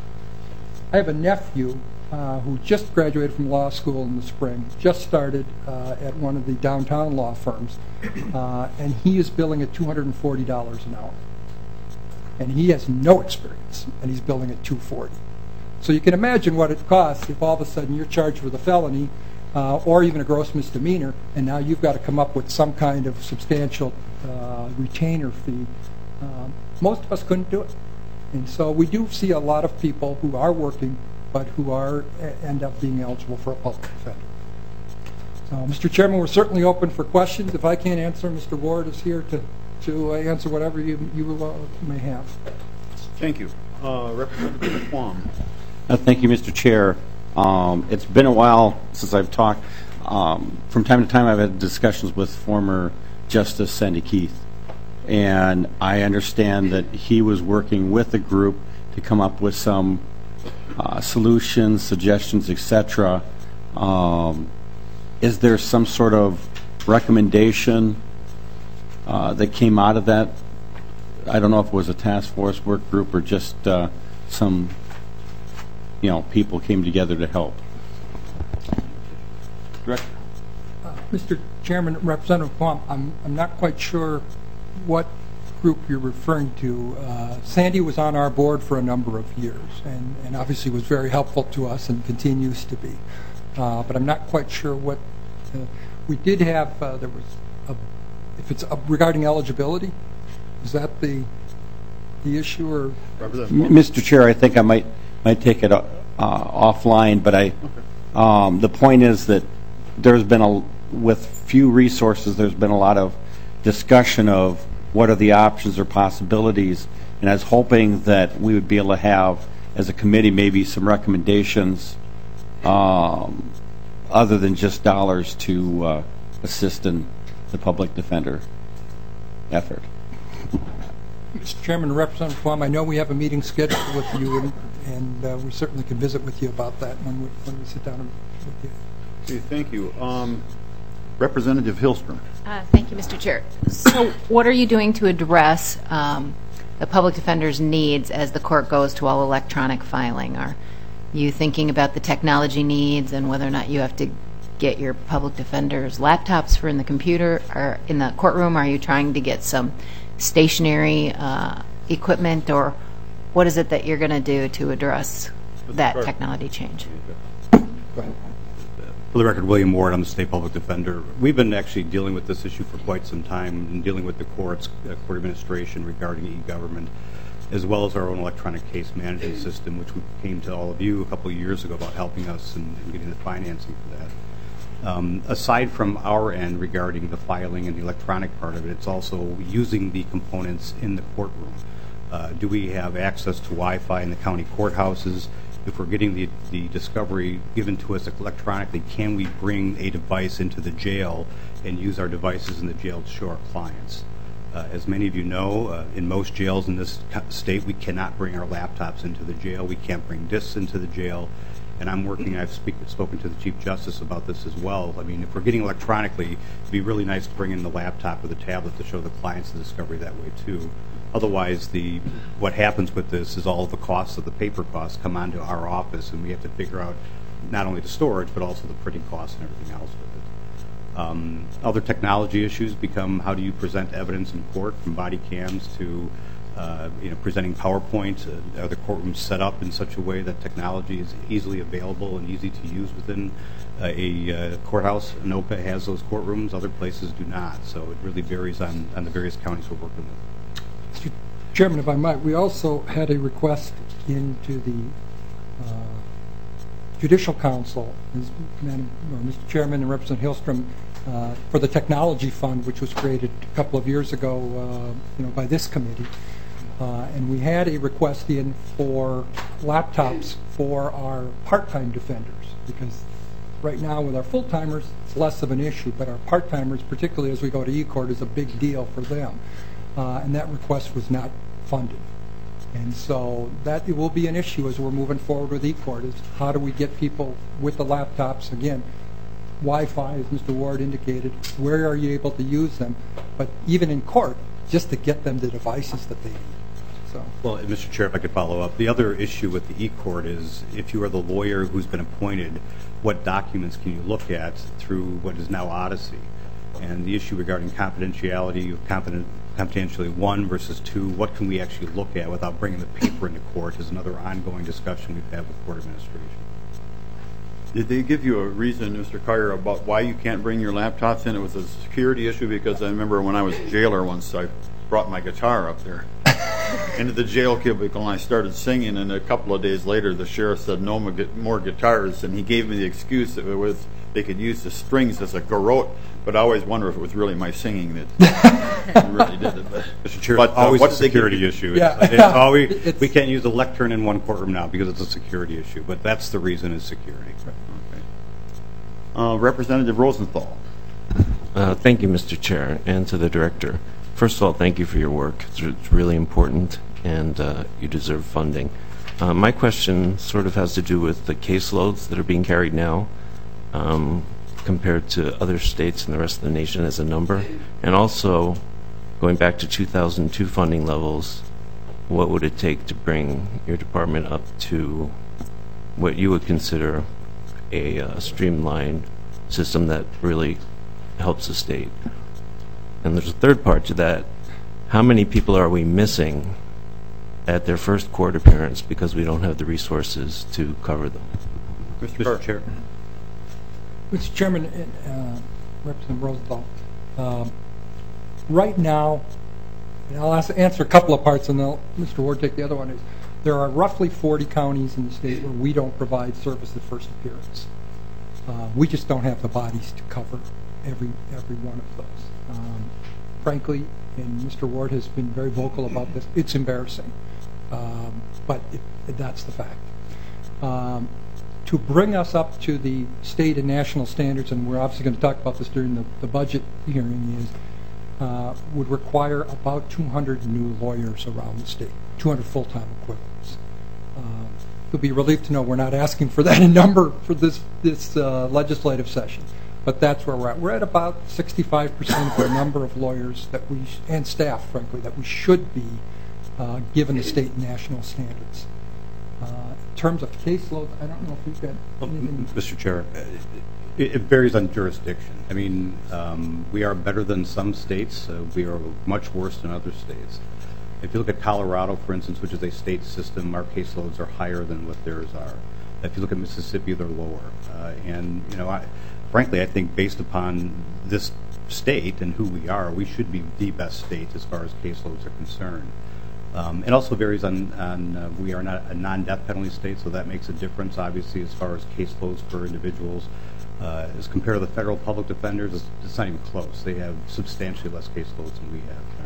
I have a nephew uh, who just graduated from law school in the spring, just started uh, at one of the downtown law firms, uh, and he is billing at two hundred forty dollars an hour. And he has no experience, and he's billing at two hundred forty dollars. So you can imagine what it costs if all of a sudden you're charged with a felony uh, or even a gross misdemeanor, and now you've got to come up with some kind of substantial uh, retainer fee. Um, most of us couldn't do it. And so we do see a lot of people who are working, but who are end up being eligible for a public defender. So, Mister Chairman, we're certainly open for questions. If I can't answer, Mister Ward is here to to answer whatever you, you uh, may have. Thank you. Uh, Representative Quam. Uh, thank you, Mister Chair. Um, it's been a while since I've talked. Um, from time to time, I've had discussions with former Justice Sandy Keith, and I understand that he was working with a group to come up with some uh, solutions, suggestions, et cetera. Um, is there some sort of recommendation Uh, that came out of that? I don't know if it was a task force work group or just uh, some, you know, people came together to help. Director. Uh, Mister Chairman, Representative Quam, I'm, I'm not quite sure what group you're referring to. Uh, Sandy was on our board for a number of years and, and obviously was very helpful to us and continues to be. Uh, but I'm not quite sure what. Uh, we did have, uh, there was a If it's uh, regarding eligibility, is that the the issue, or Mister Chair, I think I might might take it uh, offline, but I okay. um, the point is that there's been a with few resources, there's been a lot of discussion of what are the options or possibilities, and I was hoping that we would be able to have, as a committee, maybe some recommendations um, other than just dollars to uh, assist in the public defender effort. Mister Chairman, Representative Quam, I know we have a meeting scheduled with you, and, and uh, we certainly can visit with you about that when we, when we sit down and with you. Okay, thank you. Um, Representative Hillstrom. Uh, thank you, Mister Chair. So what are you doing to address um, the public defender's needs as the court goes to all electronic filing? Are you thinking about the technology needs and whether or not you have to get your public defenders laptops for in the computer or in the courtroom? Are you trying to get some stationary uh, equipment, or what is it that you're going to do to address that technology change? Go ahead. For the record, William Ward, I'm the State Public Defender. We've been actually dealing with this issue for quite some time and dealing with the courts, uh, court administration regarding e-government, as well as our own electronic case management system, which we came to all of you a couple of years ago about helping us and getting the financing for that. Um, aside from our end regarding the filing and the electronic part of it, it's also using the components in the courtroom. Uh, do we have access to Wi-Fi in the county courthouses? If we're getting the, the discovery given to us electronically, can we bring a device into the jail and use our devices in the jail to show our clients? Uh, as many of you know, uh, in most jails in this state, we cannot bring our laptops into the jail. We can't bring discs into the jail. And I'm working, I've speak, spoken to the Chief Justice about this as well. I mean, if we're getting electronically, it'd be really nice to bring in the laptop or the tablet to show the clients the discovery that way too. Otherwise, the what happens with this is all the costs of the paper costs come onto our office, and we have to figure out not only the storage, but also the printing costs and everything else with it. Um, other technology issues become how do you present evidence in court, from body cams to uh, you know, presenting PowerPoint. Uh, are the courtrooms set up in such a way that technology is easily available and easy to use within uh, a uh, courthouse? ANOPA has those courtrooms, other places do not. So it really varies on, on the various counties we're working with. Mister Chairman, if I might, we also had a request into the uh, Judicial Council, Madam, or Mister Chairman and Representative Hillstrom, uh, for the Technology Fund, which was created a couple of years ago, uh, you know, by this committee, uh, and we had a request in for laptops for our part-time defenders, because right now with our full-timers, it's less of an issue, but our part-timers, particularly as we go to e-court, is a big deal for them. Uh, and that request was not funded. And so that it will be an issue as we're moving forward with e-court, is how do we get people with the laptops, again, Wi-Fi, as Mister Ward indicated, where are you able to use them? But even in court, just to get them the devices that they need. So. Well, Mister Chair, if I could follow up, the other issue with the e-court is if you are the lawyer who's been appointed, what documents can you look at through what is now Odyssey? And the issue regarding confidentiality, confident, confidentiality one versus two, what can we actually look at without bringing the paper into court is another ongoing discussion we've had with court administration. Did they give you a reason, Mister Carter, about why you can't bring your laptops in? It was a security issue, because I remember when I was a jailer once, I brought my guitar up there into the jail cubicle and I started singing, and a couple of days later the sheriff said no more guitars, and he gave me the excuse that it was they could use the strings as a garrote, but I always wonder if it was really my singing that really did it. But, Mister Chair, but, it's always uh, a security issue. Yeah. It's, it's always, it's, we can't use the lectern in one courtroom now because it's a security issue, but that's the reason is security. Okay. Uh, Representative Rosenthal. Uh, thank you, Mister Chair, and to the Director. First of all, thank you for your work. It's, it's really important, and uh, you deserve funding. Uh, my question sort of has to do with the caseloads that are being carried now um, compared to other states and the rest of the nation as a number. And also, going back to two thousand two funding levels, what would it take to bring your department up to what you would consider a uh, streamlined system that really helps the state? And there's a third part to that. How many people are we missing at their first court appearance because we don't have the resources to cover them? Mister Chair. Mister Chairman, uh, Representative Rosenthal, uh, right now, and I'll ask, answer a couple of parts, and then Mister Ward take the other one. Is there are roughly forty counties in the state where we don't provide service at first appearance. Uh, we just don't have the bodies to cover every every one of those. Um, frankly, and Mister Ward has been very vocal about this, it's embarrassing, um, but it, it, that's the fact. Um, to bring us up to the state and national standards, and we're obviously going to talk about this during the, the budget hearing, is uh, would require about two hundred new lawyers around the state, two hundred full-time equivalents. Uh, you'll be relieved to know we're not asking for that in number for this, this uh, legislative session. But that's where we're at. We're at about sixty-five percent of the number of lawyers that we, and staff, frankly, that we should be uh, given the state and national standards. Uh, in terms of caseload, I don't know if you've got anything. Mister Chair, it, it varies on jurisdiction. I mean, um, we are better than some states. Uh, we are much worse than other states. If you look at Colorado, for instance, which is a state system, our caseloads are higher than what theirs are. If you look at Mississippi, they're lower. Uh, and, you know, I, frankly, I think based upon this state and who we are, we should be the best state as far as caseloads are concerned. Um, it also varies on, on uh, we are not a non-death penalty state, so that makes a difference, obviously, as far as caseloads for individuals. Uh, as compared to the federal public defenders, it's, it's not even close. They have substantially less caseloads than we have in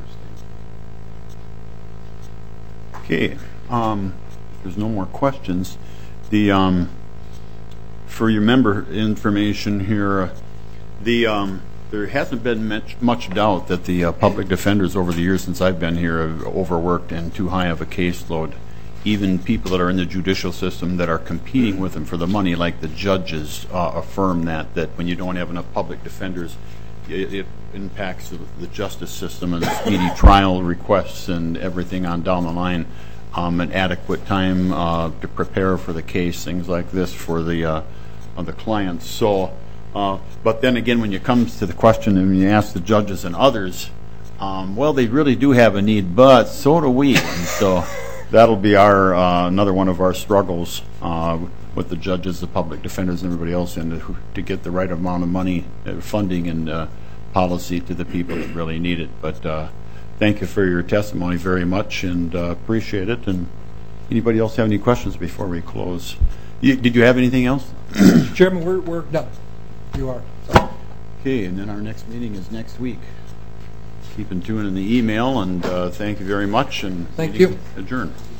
our state. Okay. Um, if there's no more questions, the um, for your member information here, uh, the um, there hasn't been much, much doubt that the uh, public defenders over the years since I've been here have overworked and too high of a caseload. Even people that are in the judicial system that are competing with them for the money, like the judges, uh, affirm that, that when you don't have enough public defenders, it, it impacts the, the justice system and speedy trial requests and everything on down the line. Um, an adequate time uh, to prepare for the case, things like this for the uh, of the clients. So, uh, but then again, when you come to the question and you ask the judges and others, um, well, they really do have a need, but so do we. And so that'll be our uh, another one of our struggles uh, with the judges, the public defenders, and everybody else, and to, to get the right amount of money, uh, funding, and uh, policy to the people that really need it. But uh, thank you for your testimony very much, and uh, appreciate it. And anybody else have any questions before we close? You, did you have anything else? Chairman, we're, we're done. You are. Sorry. Okay, and then our next meeting is next week. Keep in tune in the email, and uh, thank you very much. And thank you. Adjourned.